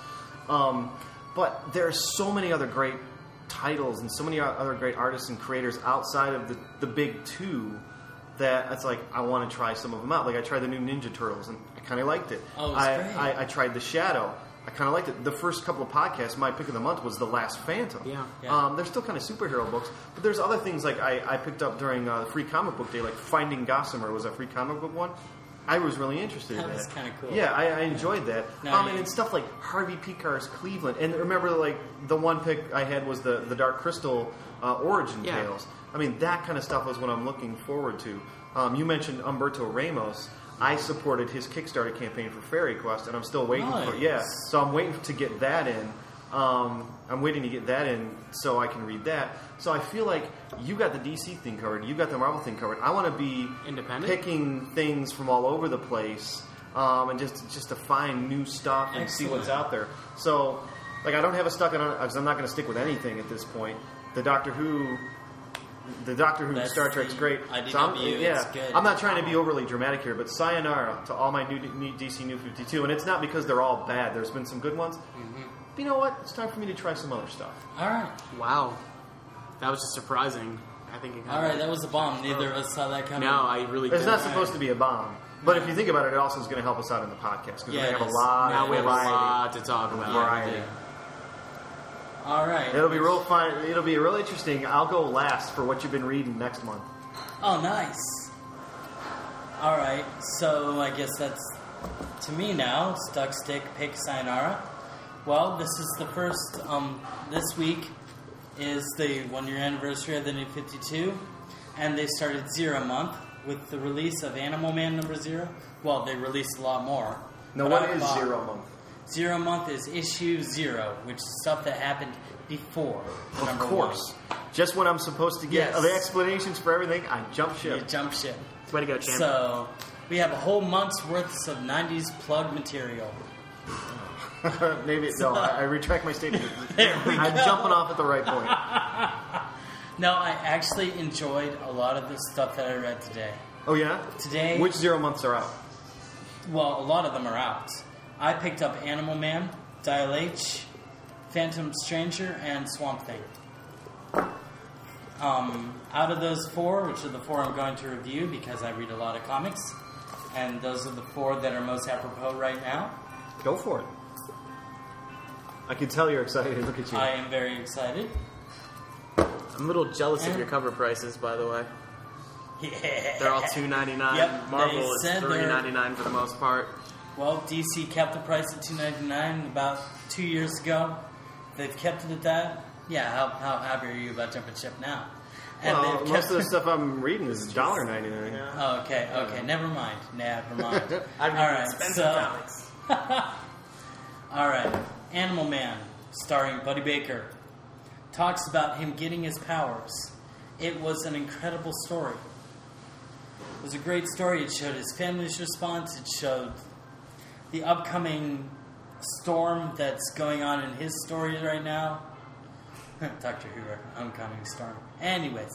But there are so many other great titles and so many other great artists and creators outside of the big two that it's like I want to try some of them out. Like, I tried the new Ninja Turtles, and I kind of liked it. Oh, it was great. I tried The Shadow. I kind of liked it. The first couple of podcasts, my pick of the month was The Last Phantom. Yeah. They're still kind of superhero books, but there's other things like I picked up during Free Comic Book Day, like Finding Gossamer was a free comic book one. I was really interested in that. That was kind of cool. Yeah, I enjoyed that. And stuff like Harvey Picar's Cleveland. And remember, like, the one pick I had was the Dark Crystal origin tales. I mean, that kind of stuff is what I'm looking forward to. You mentioned Humberto Ramos. I supported his Kickstarter campaign for Fairy Quest, and I'm still waiting for it. Yeah, so I'm waiting to get that in. I'm waiting to get that in so I can read that. So I feel like you got the DC thing covered, you got the Marvel thing covered. I want to be independent, picking things from all over the place, and just to find new stuff and see what's out there. So, like, I don't have a stuck on because I'm not going to stick with anything at this point. The Doctor Who Star Trek's great. It's good. I'm not trying to be overly dramatic here, but sayonara to all my new DC New 52, and it's not because they're all bad. There's been some good ones. Mm-hmm. But you know what? It's time for me to try some other stuff. All right. Wow, that was just surprising. I think. All right, that was a bomb. Neither of us saw that coming. No, I really didn't. It's not supposed to be a bomb. But if you think about it, it also is going to help us out in the podcast because we have a lot to talk about. Variety. All right. It'll be real fun. It'll be real interesting. I'll go last for what you've been reading next month. Oh, nice. All right. So I guess that's to me now. Stuck, stick, pick, sayonara. Well, this is the first. This week is the 1-year anniversary of the New 52, and they started Zero Month with the release of Animal Man #0. Well, they released a lot more. Now, what is 0 Month? 0 Month is issue 0, which is stuff that happened before. Of course. Just when I'm supposed to get the explanations for everything, I jump ship. You jump ship. Way to go, champ. So, we have a whole month's worth of 90s plug material. Maybe, no, I retract my statement. I'm jumping off at the right point. No, I actually enjoyed a lot of the stuff that I read today. Oh, yeah? Today... Which 0 months are out? Well, a lot of them are out. I picked up Animal Man, Dial H, Phantom Stranger, and Swamp Thing. Out of those 4, which are the 4 I'm going to review because I read a lot of comics, and those are the 4 that are most apropos right now. Go for it. I can tell you're excited. Look at you. I am very excited. I'm a little jealous of your cover prices, by the way. Yeah. They're all $2.99. Yep, Marvel is $3.99 for the most part. Well, DC kept the price at $2.99 about 2 years ago. They've kept it at that. Yeah, how happy are you about jumping ship now? And well, most of the stuff I'm reading is $1.99. Yeah. Oh, okay, never mind. I read expensive comics. All right, Animal Man, starring Buddy Baker, talks about him getting his powers. It was an incredible story. It was a great story. It showed his family's response. It showed the upcoming storm that's going on in his story right now. Doctor Who, oncoming storm. Anyways.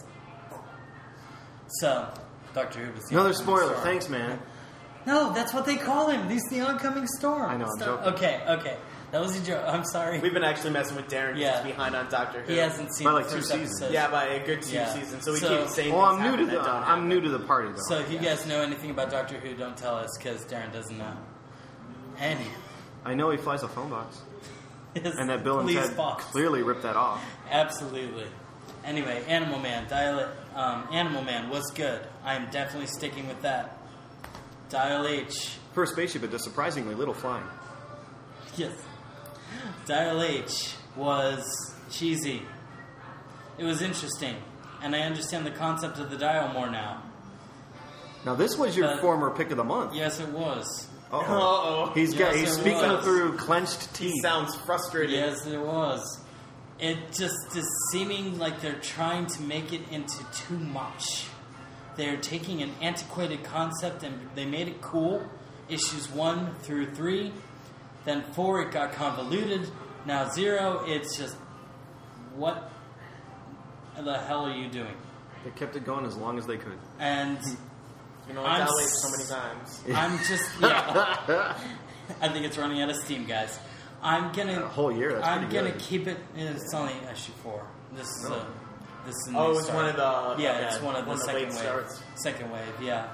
So, Doctor Who was the another spoiler. Storm. Thanks, man. No, that's what they call him. He's the oncoming storm. I know, I'm joking. Okay. That was a joke. I'm sorry. We've been actually messing with Darren. Yeah. He's behind on Doctor Who. He hasn't seen by like the 2 first seasons. episode. Yeah, by a good 2 seasons. So we keep saying I'm new to the party, though. So if you guys know anything about Doctor Who, don't tell us, because Darren doesn't know. And I know he flies a phone box. his And that Bill and police Ted box. clearly ripped that off. Absolutely. Anyway, Animal Man. Animal Man was good. I am definitely sticking with that. Dial H. For a spaceship, it does surprisingly little flying. Yes. Dial H was cheesy. It was interesting. And I understand the concept of the dial more now. Now, this was your But- former pick of the month. Yes, it was. Uh-oh. Uh-oh. He's Yes, he's it speaking was. through clenched teeth. He sounds frustrated. Yes, it was. It just is seeming like they're trying to make it into too much. They're taking an antiquated concept and they made it cool. Issues 1 through 3. Then 4, it got convoluted. Now 0, it's just, what the hell are you doing? They kept it going as long as they could. And You know, I'm I've dialed so many times. I'm just, yeah. I think it's running out of steam, guys. I'm gonna A whole year, that's I'm pretty gonna good. keep it. It's only issue 4. This is Oh. this is a new Oh, it's start. one of the... Yeah, okay, it's one of the when second wave wave. starts. Second wave, yeah.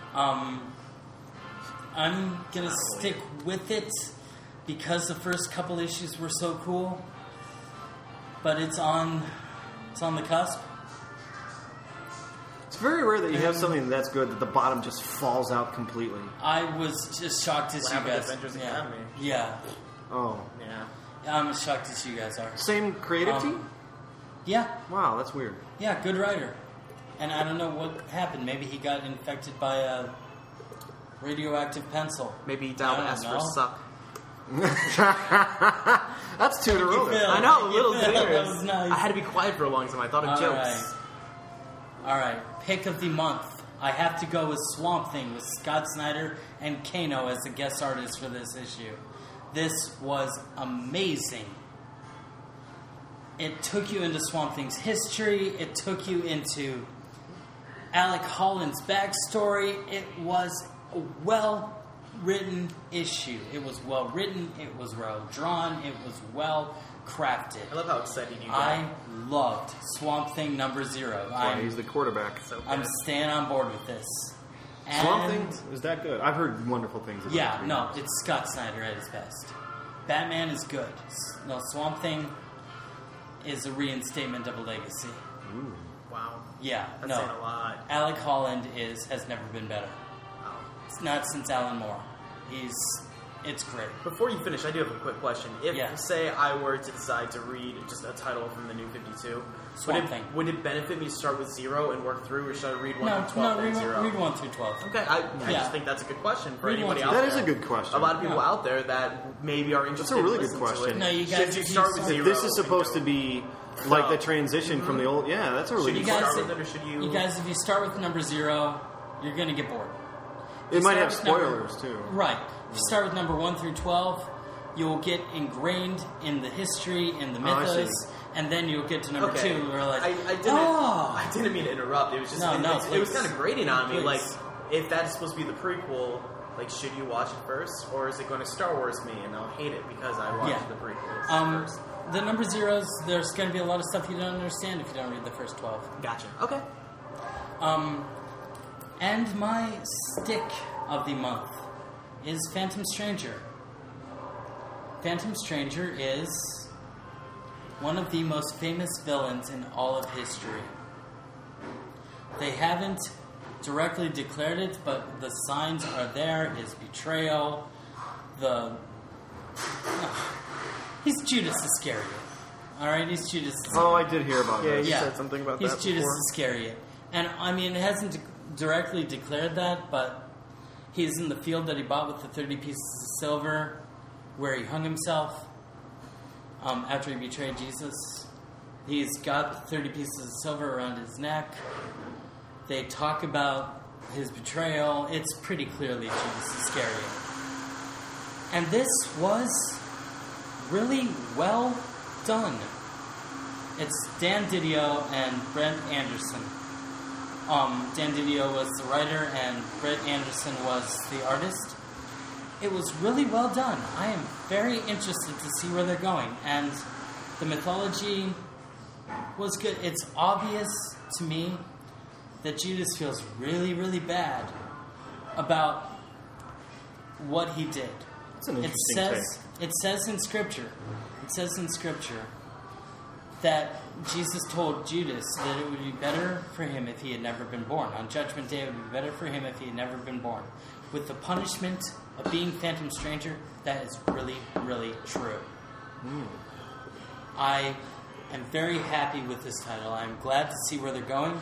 I'm gonna stick with it because the first couple issues were so cool. But it's on the cusp. It's very rare that you have something that's good that the bottom just falls out completely. I was just shocked as What you happened to guys. Avengers yeah. Academy? Yeah, Oh. Yeah. I'm as shocked as you guys are. Same creative team? Yeah, Wow, that's weird. yeah, good writer. And I don't know what happened. Maybe he got infected by a radioactive pencil. Maybe he dialed I S don't for know. suck. That's two in a row there. Phil. I know, a little Yeah, that serious. was nice. I had to be quiet for a long time. I thought of All jokes. All right, pick of the month. I have to go with Swamp Thing with Scott Snyder and Kano as the guest artists for this issue. This was amazing. It took you into Swamp Thing's history. It took you into Alec Holland's backstory. It was a well-written issue. It was well-written. It was well-drawn. It was well-crafted. I love how excited you I got. loved Swamp Thing number 0. Yeah, he's the quarterback. So I'm good. staying on board with this. And Swamp Thing is that good? I've heard wonderful things about yeah, it. no, it's Scott Snyder at his best. Batman is good. No, Swamp Thing is a reinstatement of a legacy. Ooh. Wow. Yeah, That's no. saying a lot. Alec Holland has never been better. Oh. It's not since Alan Moore. It's great. Before you finish, I do have a quick question. If, Yeah. say, I were to decide to read just a title from the New 52, Swamp Thing. would it benefit me to start with 0 and work through, or should I read 1 No, through 12 no, then 0? read 1 through 12. Okay, I Yeah. just think that's a good question for Read anybody 1 out through there. That is a good question. A lot of people Yeah. out there that maybe are interested really in good listening to question. it. No, you guys- Should you if you start with start- 0? This is and supposed to go- be like the transition from the old. Yeah, that's a really Should you good guys- start question. with it, or should you... You guys, if you start with number 0, you're going to get bored. It might have start with number- spoilers too. Right. If you start with number 1 through 12, you'll get ingrained in the history, in the Oh, I see. mythos, and then you'll get to number Okay. 2, where like, I oh! didn't mean to interrupt. It was just No, no, it was please. kind of grating on me. Please. Like, if that's supposed to be the prequel, like, should you watch it first, or is it going to Star Wars me and I'll hate it because I watched Yeah. the prequels first? The number 0s, there's going to be a lot of stuff you don't understand if you don't read the first 12. Gotcha. Okay. And my stick of the month is Phantom Stranger. Phantom Stranger is one of the most famous villains in all of history. They haven't directly declared it, but the signs are there. His betrayal, he's Judas Iscariot. All right, he's Judas Iscariot. Oh, I did hear about Yeah, this. you said something about he's that Judas before. Iscariot. And, I mean, it hasn't directly declared that, but he's in the field that he bought with the 30 pieces of silver, where he hung himself after he betrayed Jesus. He's got 30 pieces of silver around his neck. They talk about his betrayal. It's pretty clearly Judas Iscariot. And this was really well done. It's Dan Didio and Brent Anderson. Dan Didio was the writer and Brent Anderson was the artist. It was really well done. I am very interested to see where they're going. And the mythology was good. It's obvious to me that Judas feels really, really bad about what he did. It's an interesting It says in Scripture. that Jesus told Judas that it would be better for him if he had never been born. On Judgment Day, it would be better for him if he had never been born. With the punishment of being Phantom Stranger, that is really, really true. I am very happy with this title. I'm glad to see where they're going.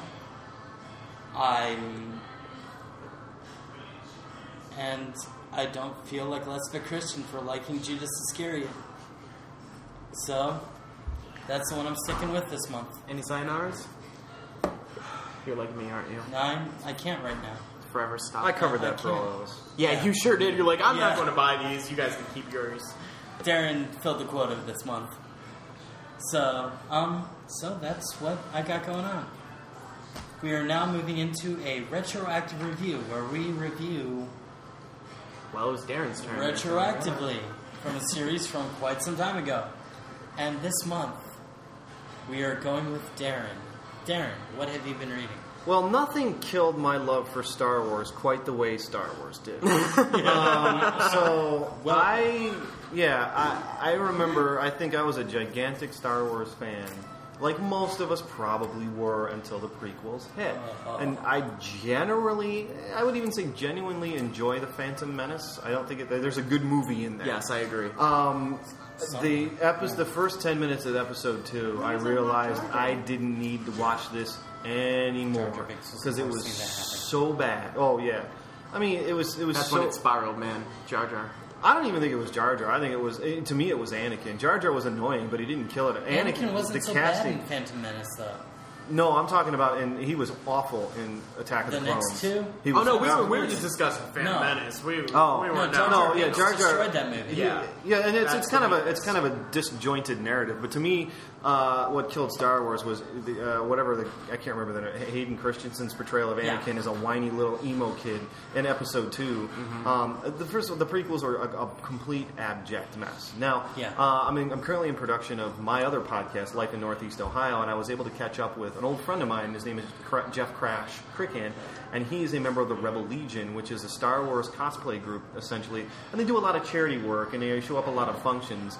And I don't feel like less of a Christian for liking Judas Iscariot. So, that's the one I'm sticking with this month. Any sayonara's? You're like me, aren't you? 9, I can't right now. Forever stop. I covered I that for all can't. those. Yeah, you sure did. You're like, I'm not Yeah. going to buy these. You guys can keep yours. Darren filled the quota this month. So that's what I got going on. We are now moving into a retroactive review where we review Well, it was Darren's turn. retroactively from a series from quite some time ago. And this month, we are going with Darren. Darren, what have you been reading? Well, nothing killed my love for Star Wars quite the way Star Wars did. I remember, I think I was a gigantic Star Wars fan. Like most of us probably were until the prequels hit. And I would even say genuinely enjoy The Phantom Menace. I don't think there's a good movie in there. Yes, I agree. The first 10 minutes of episode 2, I realized I didn't need to watch this anymore because it was so bad. Oh yeah, I mean it was. That's when it spiraled, man. Jar Jar. I don't even think it was Jar Jar. I think to me it was Anakin. Jar Jar was annoying, but he didn't kill it. Anakin wasn't the so casting. bad in Phantom Menace, though. No, I'm talking about, and he was awful in Attack of the Clones. Next two? He was we were just discussing Phantom Menace. We were Jar Jar Jar Jar destroyed that movie. Yeah, and it's kind of a disjointed narrative. But to me, what killed Star Wars was I can't remember the name. Hayden Christensen's portrayal of Anakin as a whiny little emo kid in Episode 2. The prequels were a complete abject mess. Now, I'm currently in production of my other podcast, Life in Northeast Ohio, and I was able to catch up with an old friend of mine. His name is Jeff Crash Crickan, and he's a member of the Rebel Legion, which is a Star Wars cosplay group, essentially. And they do a lot of charity work, and they show up at a lot of functions.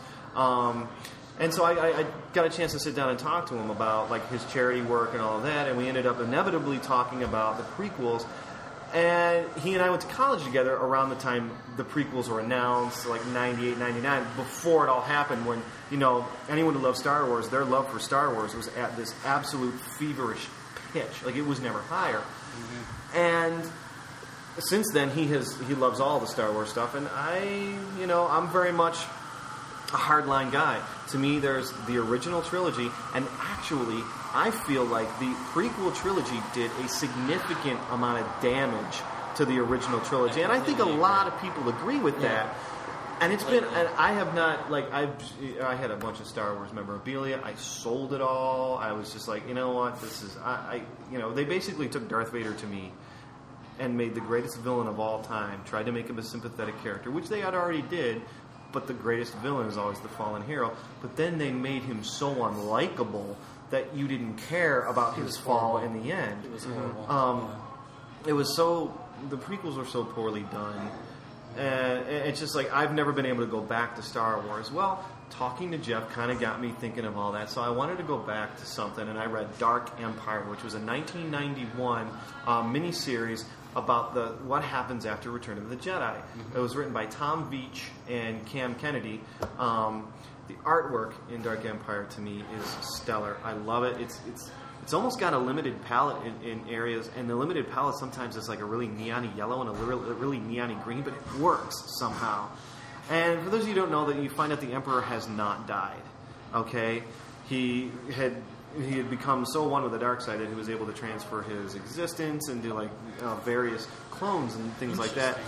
And so I got a chance to sit down and talk to him about like his charity work and all of that, and we ended up inevitably talking about the prequels. And he and I went to college together around the time the prequels were announced, like 98, 99, before it all happened, when, anyone who loved Star Wars, their love for Star Wars was at this absolute feverish pitch. Like, it was never higher. Mm-hmm. And since then, he loves all the Star Wars stuff, and I'm very much a hardline guy. To me, there's the original trilogy, and actually, I feel like the prequel trilogy did a significant amount of damage to the original trilogy, and I think a lot of people agree with that. And it's been, and I have not, I had a bunch of Star Wars memorabilia. I sold it all. I was just like, you know what, this is, they basically took Darth Vader to me and made the greatest villain of all time, tried to make him a sympathetic character, which they had already did. But the greatest villain is always the fallen hero. But then they made him so unlikable that you didn't care about his fall in the end. It was horrible. It was so... The prequels were so poorly done. And it's just like, I've never been able to go back to Star Wars. Well, talking to Jeff kind of got me thinking of all that. So I wanted to go back to something, and I read Dark Empire, which was a 1991 miniseries about what happens after Return of the Jedi. Mm-hmm. It was written by Tom Veitch and Cam Kennedy. The artwork in Dark Empire to me is stellar. I love it. It's almost got a limited palette in areas, and the limited palette sometimes is like a really neon-y yellow and a really neon-y green, but it works somehow. And for those of you who don't know, that you find out the Emperor has not died. Okay, he had become so one with the dark side that he was able to transfer his existence and do various clones and things like that.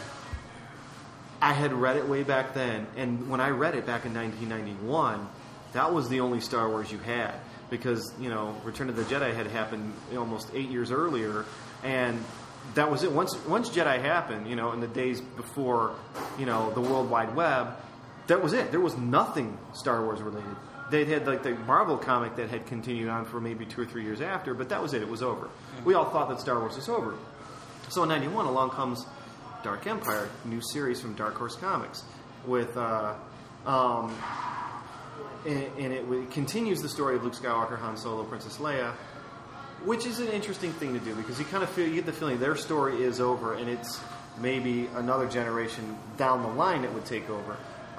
I had read it way back then, and when I read it back in 1991, that was the only Star Wars you had, because Return of the Jedi had happened almost 8 years earlier, and that was it. Once Jedi happened, in the days before the World Wide Web, that was it. There was nothing Star Wars related. They'd had the Marvel comic that had continued on for maybe 2 or 3 years after, but that was it. It was over. We all thought that Star Wars was over. So in 91, along comes Dark Empire, new series from Dark Horse Comics, with and it continues the story of Luke Skywalker, Han Solo, Princess Leia, which is an interesting thing to do because you kind of you get the feeling their story is over, and it's maybe another generation down the line that would take over.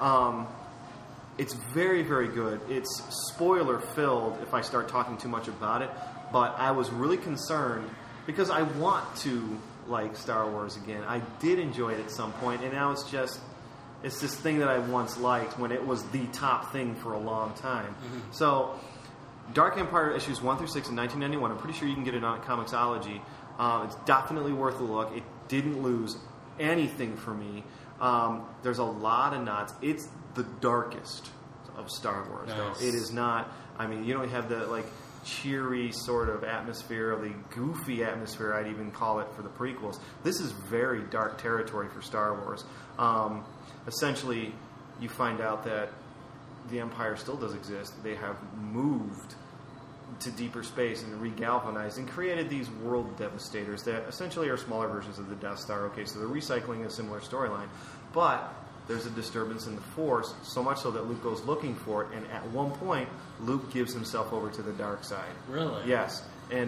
It's very, very good. It's spoiler-filled if I start talking too much about it, but I was really concerned because I want to like Star Wars again. I did enjoy it at some point, and now it's this thing that I once liked when it was the top thing for a long time. Mm-hmm. So, Dark Empire issues 1 through 6 in 1991, I'm pretty sure you can get it on Comixology. It's definitely worth a look. It didn't lose anything for me. There's a lot of knots. It's the darkest of Star Wars. Nice. Though. It is not, I mean, you don't have the like cheery sort of atmosphere, or the goofy atmosphere I'd even call it for the prequels. This is very dark territory for Star Wars. Essentially, you find out that the Empire still does exist. They have moved to deeper space and regalvanized and created these world devastators that essentially are smaller versions of the Death Star. Okay, so they're recycling a similar storyline, but there's a disturbance in the Force, so much so that Luke goes looking for it, and at one point, Luke gives himself over to the dark side. Really? Yes, and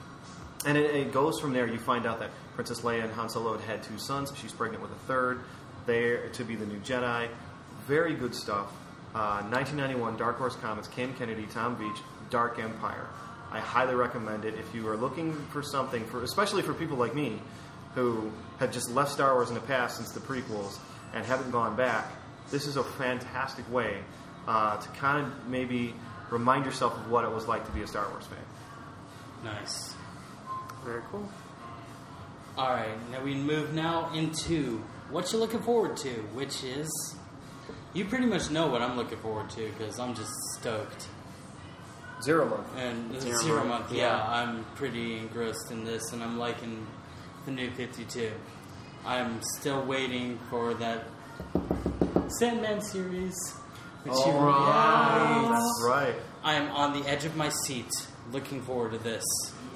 it goes from there. You find out that Princess Leia and Han Solo had 2 sons. She's pregnant with a third. They're to be the new Jedi. Very good stuff. 1991, Dark Horse Comics, Ken Kennedy, Tom Veitch, Dark Empire. I highly recommend it if you are looking for something, especially for people like me, who have just left Star Wars in the past since the prequels and haven't gone back. This is a fantastic way to kind of maybe remind yourself of what it was like to be a Star Wars fan. Nice. Very cool. All right, now we move into what you're looking forward to, which is... You pretty much know what I'm looking forward to because I'm just stoked. Zero Month. And Zero Month, yeah. I'm pretty engrossed in this, and I'm liking the New 52. I'm still waiting for that Sandman series, which you right. That's right. I am on the edge of my seat looking forward to this.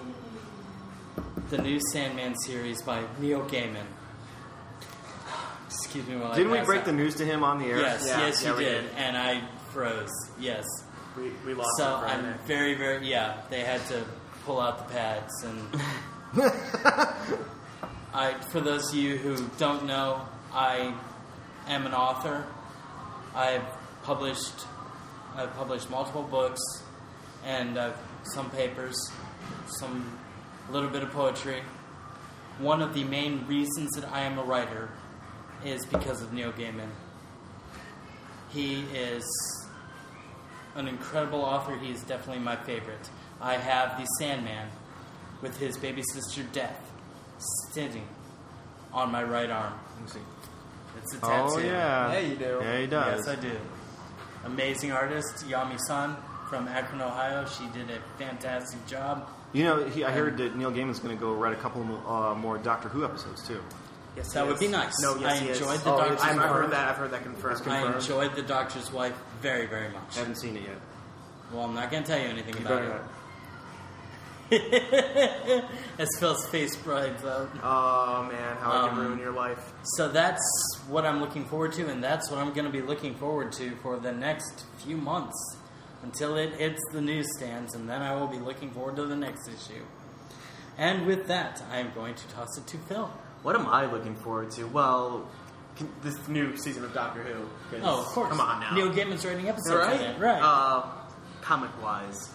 The new Sandman series by Neil Gaiman. Excuse me while Didn't we break the news to him on the air? Yes, you did. And I froze. Yes. We lost so it for a I'm minute. very, very, they had to pull out the pads. And for those of you who don't know, I am an author. I've published multiple books and some papers, a little bit of poetry. One of the main reasons that I am a writer is because of Neil Gaiman. He is an incredible author. He is definitely my favorite. I have the Sandman with his baby sister Death sitting on my right arm. Let me see. It's a tattoo. Oh, yeah. Yeah, you do. Yeah, he does. Yes, I do. Amazing artist, Yami San from Akron, Ohio. She did a fantastic job. You know, I heard that Neil Gaiman's going to go write a couple more Doctor Who episodes, too. Yes, That would be nice. No, yes, I he is. enjoyed the Doctor's I've Wife. heard that confirmed. I enjoyed the Doctor's Wife very, very much. I haven't seen it yet. Well, I'm not going to tell you anything You about better it. As Phil's face brightens out. Oh, man, how I can ruin your life. So that's what I'm looking forward to, and that's what I'm going to be looking forward to for the next few months until it hits the newsstands, and then I will be looking forward to the next issue. And with that, I am going to toss it to Phil. What am I looking forward to? Well, this new season of Doctor Who. 'Cause Oh, of course. Come on now. Neil Gaiman's writing episodes right? on it. Right. Comic-wise,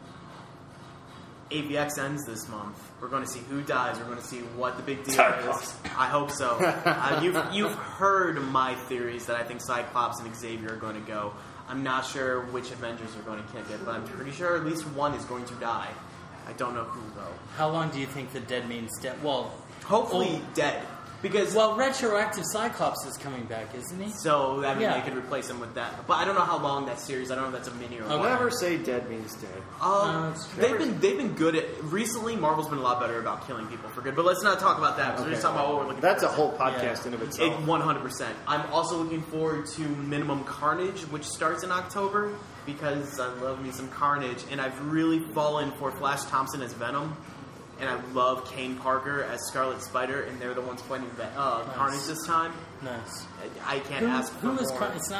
AVX ends this month. We're going to see who dies. We're going to see what the big deal is. I hope so. You've heard my theories that I think Cyclops and Xavier are going to go. I'm not sure which Avengers are going to kick it, but I'm pretty sure at least one is going to die. I don't know who, though. How long do you think the dead means dead? Well, Hopefully dead. Because retroactive Cyclops is coming back, isn't he? so that means Yeah. they could replace him with that. But I don't know how long that series. I don't know if that's a mini or Okay. what. Never say dead means dead. that's true. They've been good at recently. Marvel's been a lot better about killing people for good. But let's not talk about that. We're just talking about what we're looking. That's a forward whole podcast in of to. itself. 100%. I'm also looking forward to Minimum Carnage, which starts in October because I love me some Carnage, and I've really fallen for Flash Thompson as Venom. And I love Kane Parker as Scarlet Spider, and they're the ones fighting Carnage this time. Nice. I can't ask for Who is more. It's not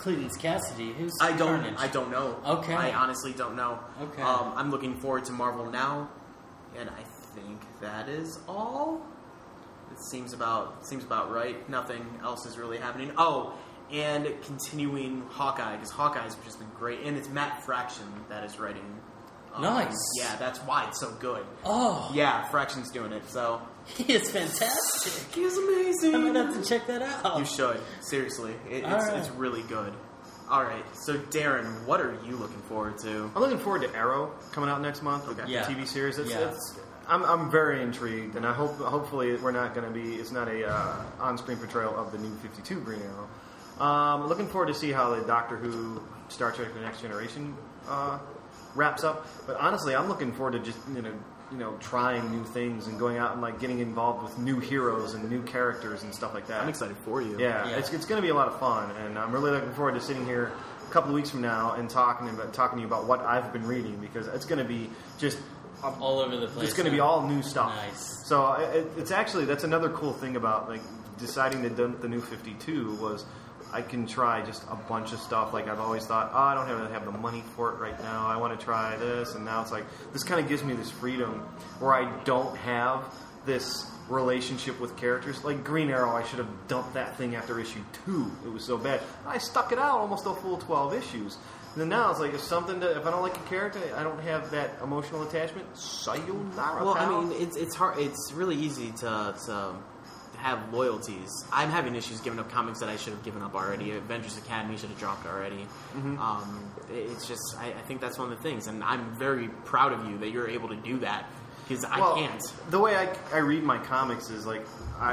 Cletus Cassidy? Who's I Carnage? don't know. Okay. I honestly don't know. Okay. I'm looking forward to Marvel Now, and I think that is all. It seems about right. Nothing else is really happening. Oh, and continuing Hawkeye, because Hawkeye's just been great, and it's Matt Fraction that is writing. Nice. Yeah, that's why it's so good. Oh. Yeah, Fraction's doing it, so He is fantastic. he is amazing. I might have to check that out. You should, seriously. It's really good. All right, so Darren, what are you looking forward to? I'm looking forward to Arrow coming out next month. Okay. Yeah. The TV series. Yeah. I'm very intrigued, and I hopefully we're not going to be. It's not a on-screen portrayal of the new 52 Green Arrow. Looking forward to see how the Doctor Who, Star Trek: The Next Generation wraps up. But honestly, I'm looking forward to just trying new things and going out and like getting involved with new heroes and new characters and stuff like that. I'm excited for you. Yeah. It's going to be a lot of fun, and I'm really looking forward to sitting here a couple of weeks from now and talking to you about what I've been reading, because it's going to be just all over the place. It's going to be all new stuff. Nice. So it's actually, that's another cool thing about like deciding to do the new 52 was I can try just a bunch of stuff. Like I've always thought, I don't have the money for it right now. I want to try this, and now it's like this kind of gives me this freedom where I don't have this relationship with characters. Like Green Arrow, I should have dumped that thing after issue 2. It was so bad. I stuck it out almost a full 12 issues. And then now it's like if I don't like a character, I don't have that emotional attachment. Sayonara. Well, pal. I mean, it's hard. It's really easy to have loyalties. I'm having issues giving up comics that I should have given up already. Avengers Academy should have dropped already. Mm-hmm. It's just, I think that's one of the things, and I'm very proud of you that you're able to do that, because I can't. The way I read my comics is like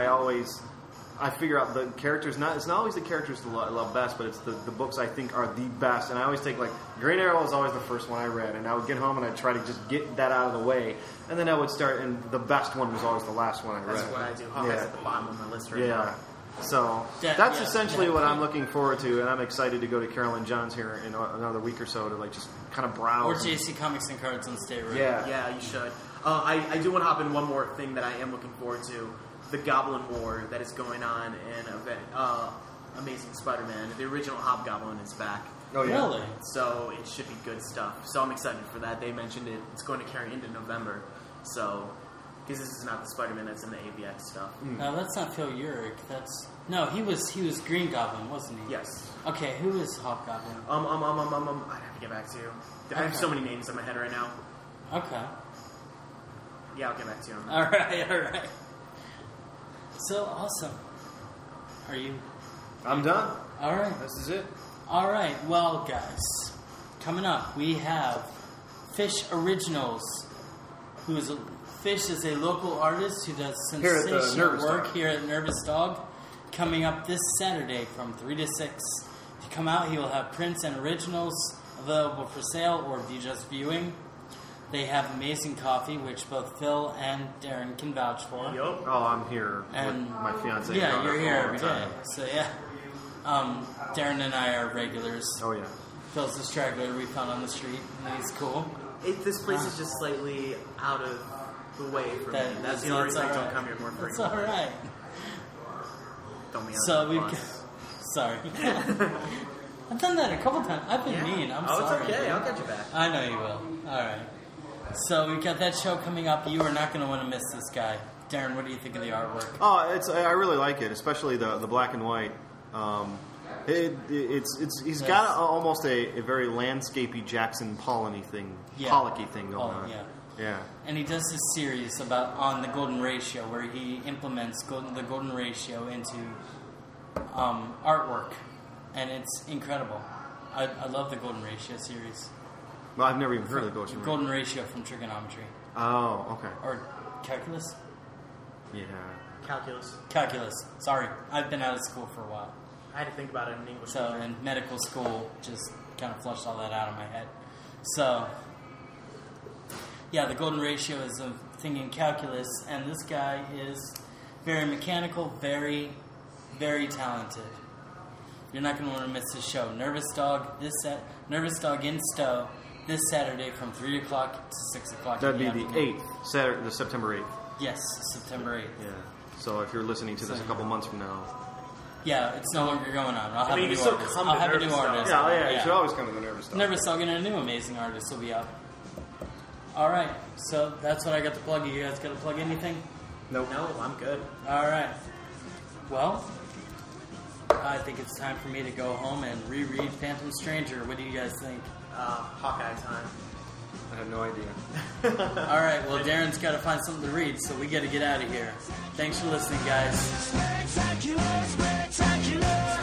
I figure out the characters. It's not always the characters I love best, but it's the books I think are the best. And I always take like Green Arrow was always the first one I read, and I would get home and I'd try to just get that out of the way, and then I would start. And the best one was always the last one I read. That's what I do. Hawkeye's at the bottom of my list right now. So that's essentially what I'm looking forward to, and I'm excited to go to Carolyn John's here in another week or so to like just kind of browse. Or JC Comics and Cards on State Road. Yeah, you should. I do want to hop in one more thing that I am looking forward to. The Goblin War that is going on in Amazing Spider-Man. The original Hobgoblin is back. Oh, yeah. Really? So it should be good stuff. So I'm excited for that. They mentioned it's going to carry into November. So, because this is not the Spider-Man that's in the AVX stuff. No, that's not Phil Urich. He was Green Goblin, wasn't he? Yes. Okay, who is Hobgoblin? I'd have to get back to you. I have so many names in my head right now. Okay. Yeah, I'll get back to you on that. All right. So awesome. Are you? I'm done. All right. This is it. All right. Well, guys, coming up we have Fish Originals, Fish is a local artist who does sensational work here at Nervous Dog. Coming up this Saturday from 3 to 6. To come out, he will have prints and originals available for sale or be just viewing. They have amazing coffee, which both Phil and Darren can vouch for. Yep. Oh, I'm here with my fiance. Yeah, you're here every day. So yeah, Darren and I are regulars. Oh yeah. Phil's the straggler we found on the street, and he's cool. This place is just slightly out of the way for me. That's the only reason I don't come here more frequently. That's all right. Don't be So we've got, sorry. I've done that a couple times. I've been mean. I'm sorry. It's okay. I'll get you back. I know you will. All right. So we've got that show coming up. You are not going to want to miss this guy. Darren, what do you think of the artwork? Oh, I really like it, especially the black and white. He's got almost a very landscapey Jackson Pollocky thing going on. Yeah. And he does this series on the golden ratio, where he implements the golden ratio into artwork, and it's incredible. I love the golden ratio series. Well, I've never even heard of the golden ratio from trigonometry. Oh, okay. Or calculus. Yeah. Calculus. Sorry, I've been out of school for a while. I had to think about it in English. So in medical school, just kind of flushed all that out of my head. So, yeah, the golden ratio is a thing in calculus, and this guy is very mechanical, very, very talented. You're not going to want to miss this show. Nervous Dog in Stowe, this Saturday from 3 o'clock to 6 o'clock. That'd be the 8th, Saturday, the September 8th. Yes, September 8th. Yeah. So if you're listening to this a couple months from now. Yeah, it's no longer going on. I'll have mean, a new you still artist. come to I'll have a Nervous new Dog. artist. Yeah, you should always come to the Nervous Dog. Nervous Dog and a new amazing artist will be up. All right, so that's what I got to plug. You guys got to plug anything? Nope. No, I'm good. All right. Well, I think it's time for me to go home and reread Phantom Stranger. What do you guys think? Hawkeye time. I have no idea. All right, well, Darren's got to find something to read, so we got to get out of here. Thanks for listening, guys. Spectacular, spectacular.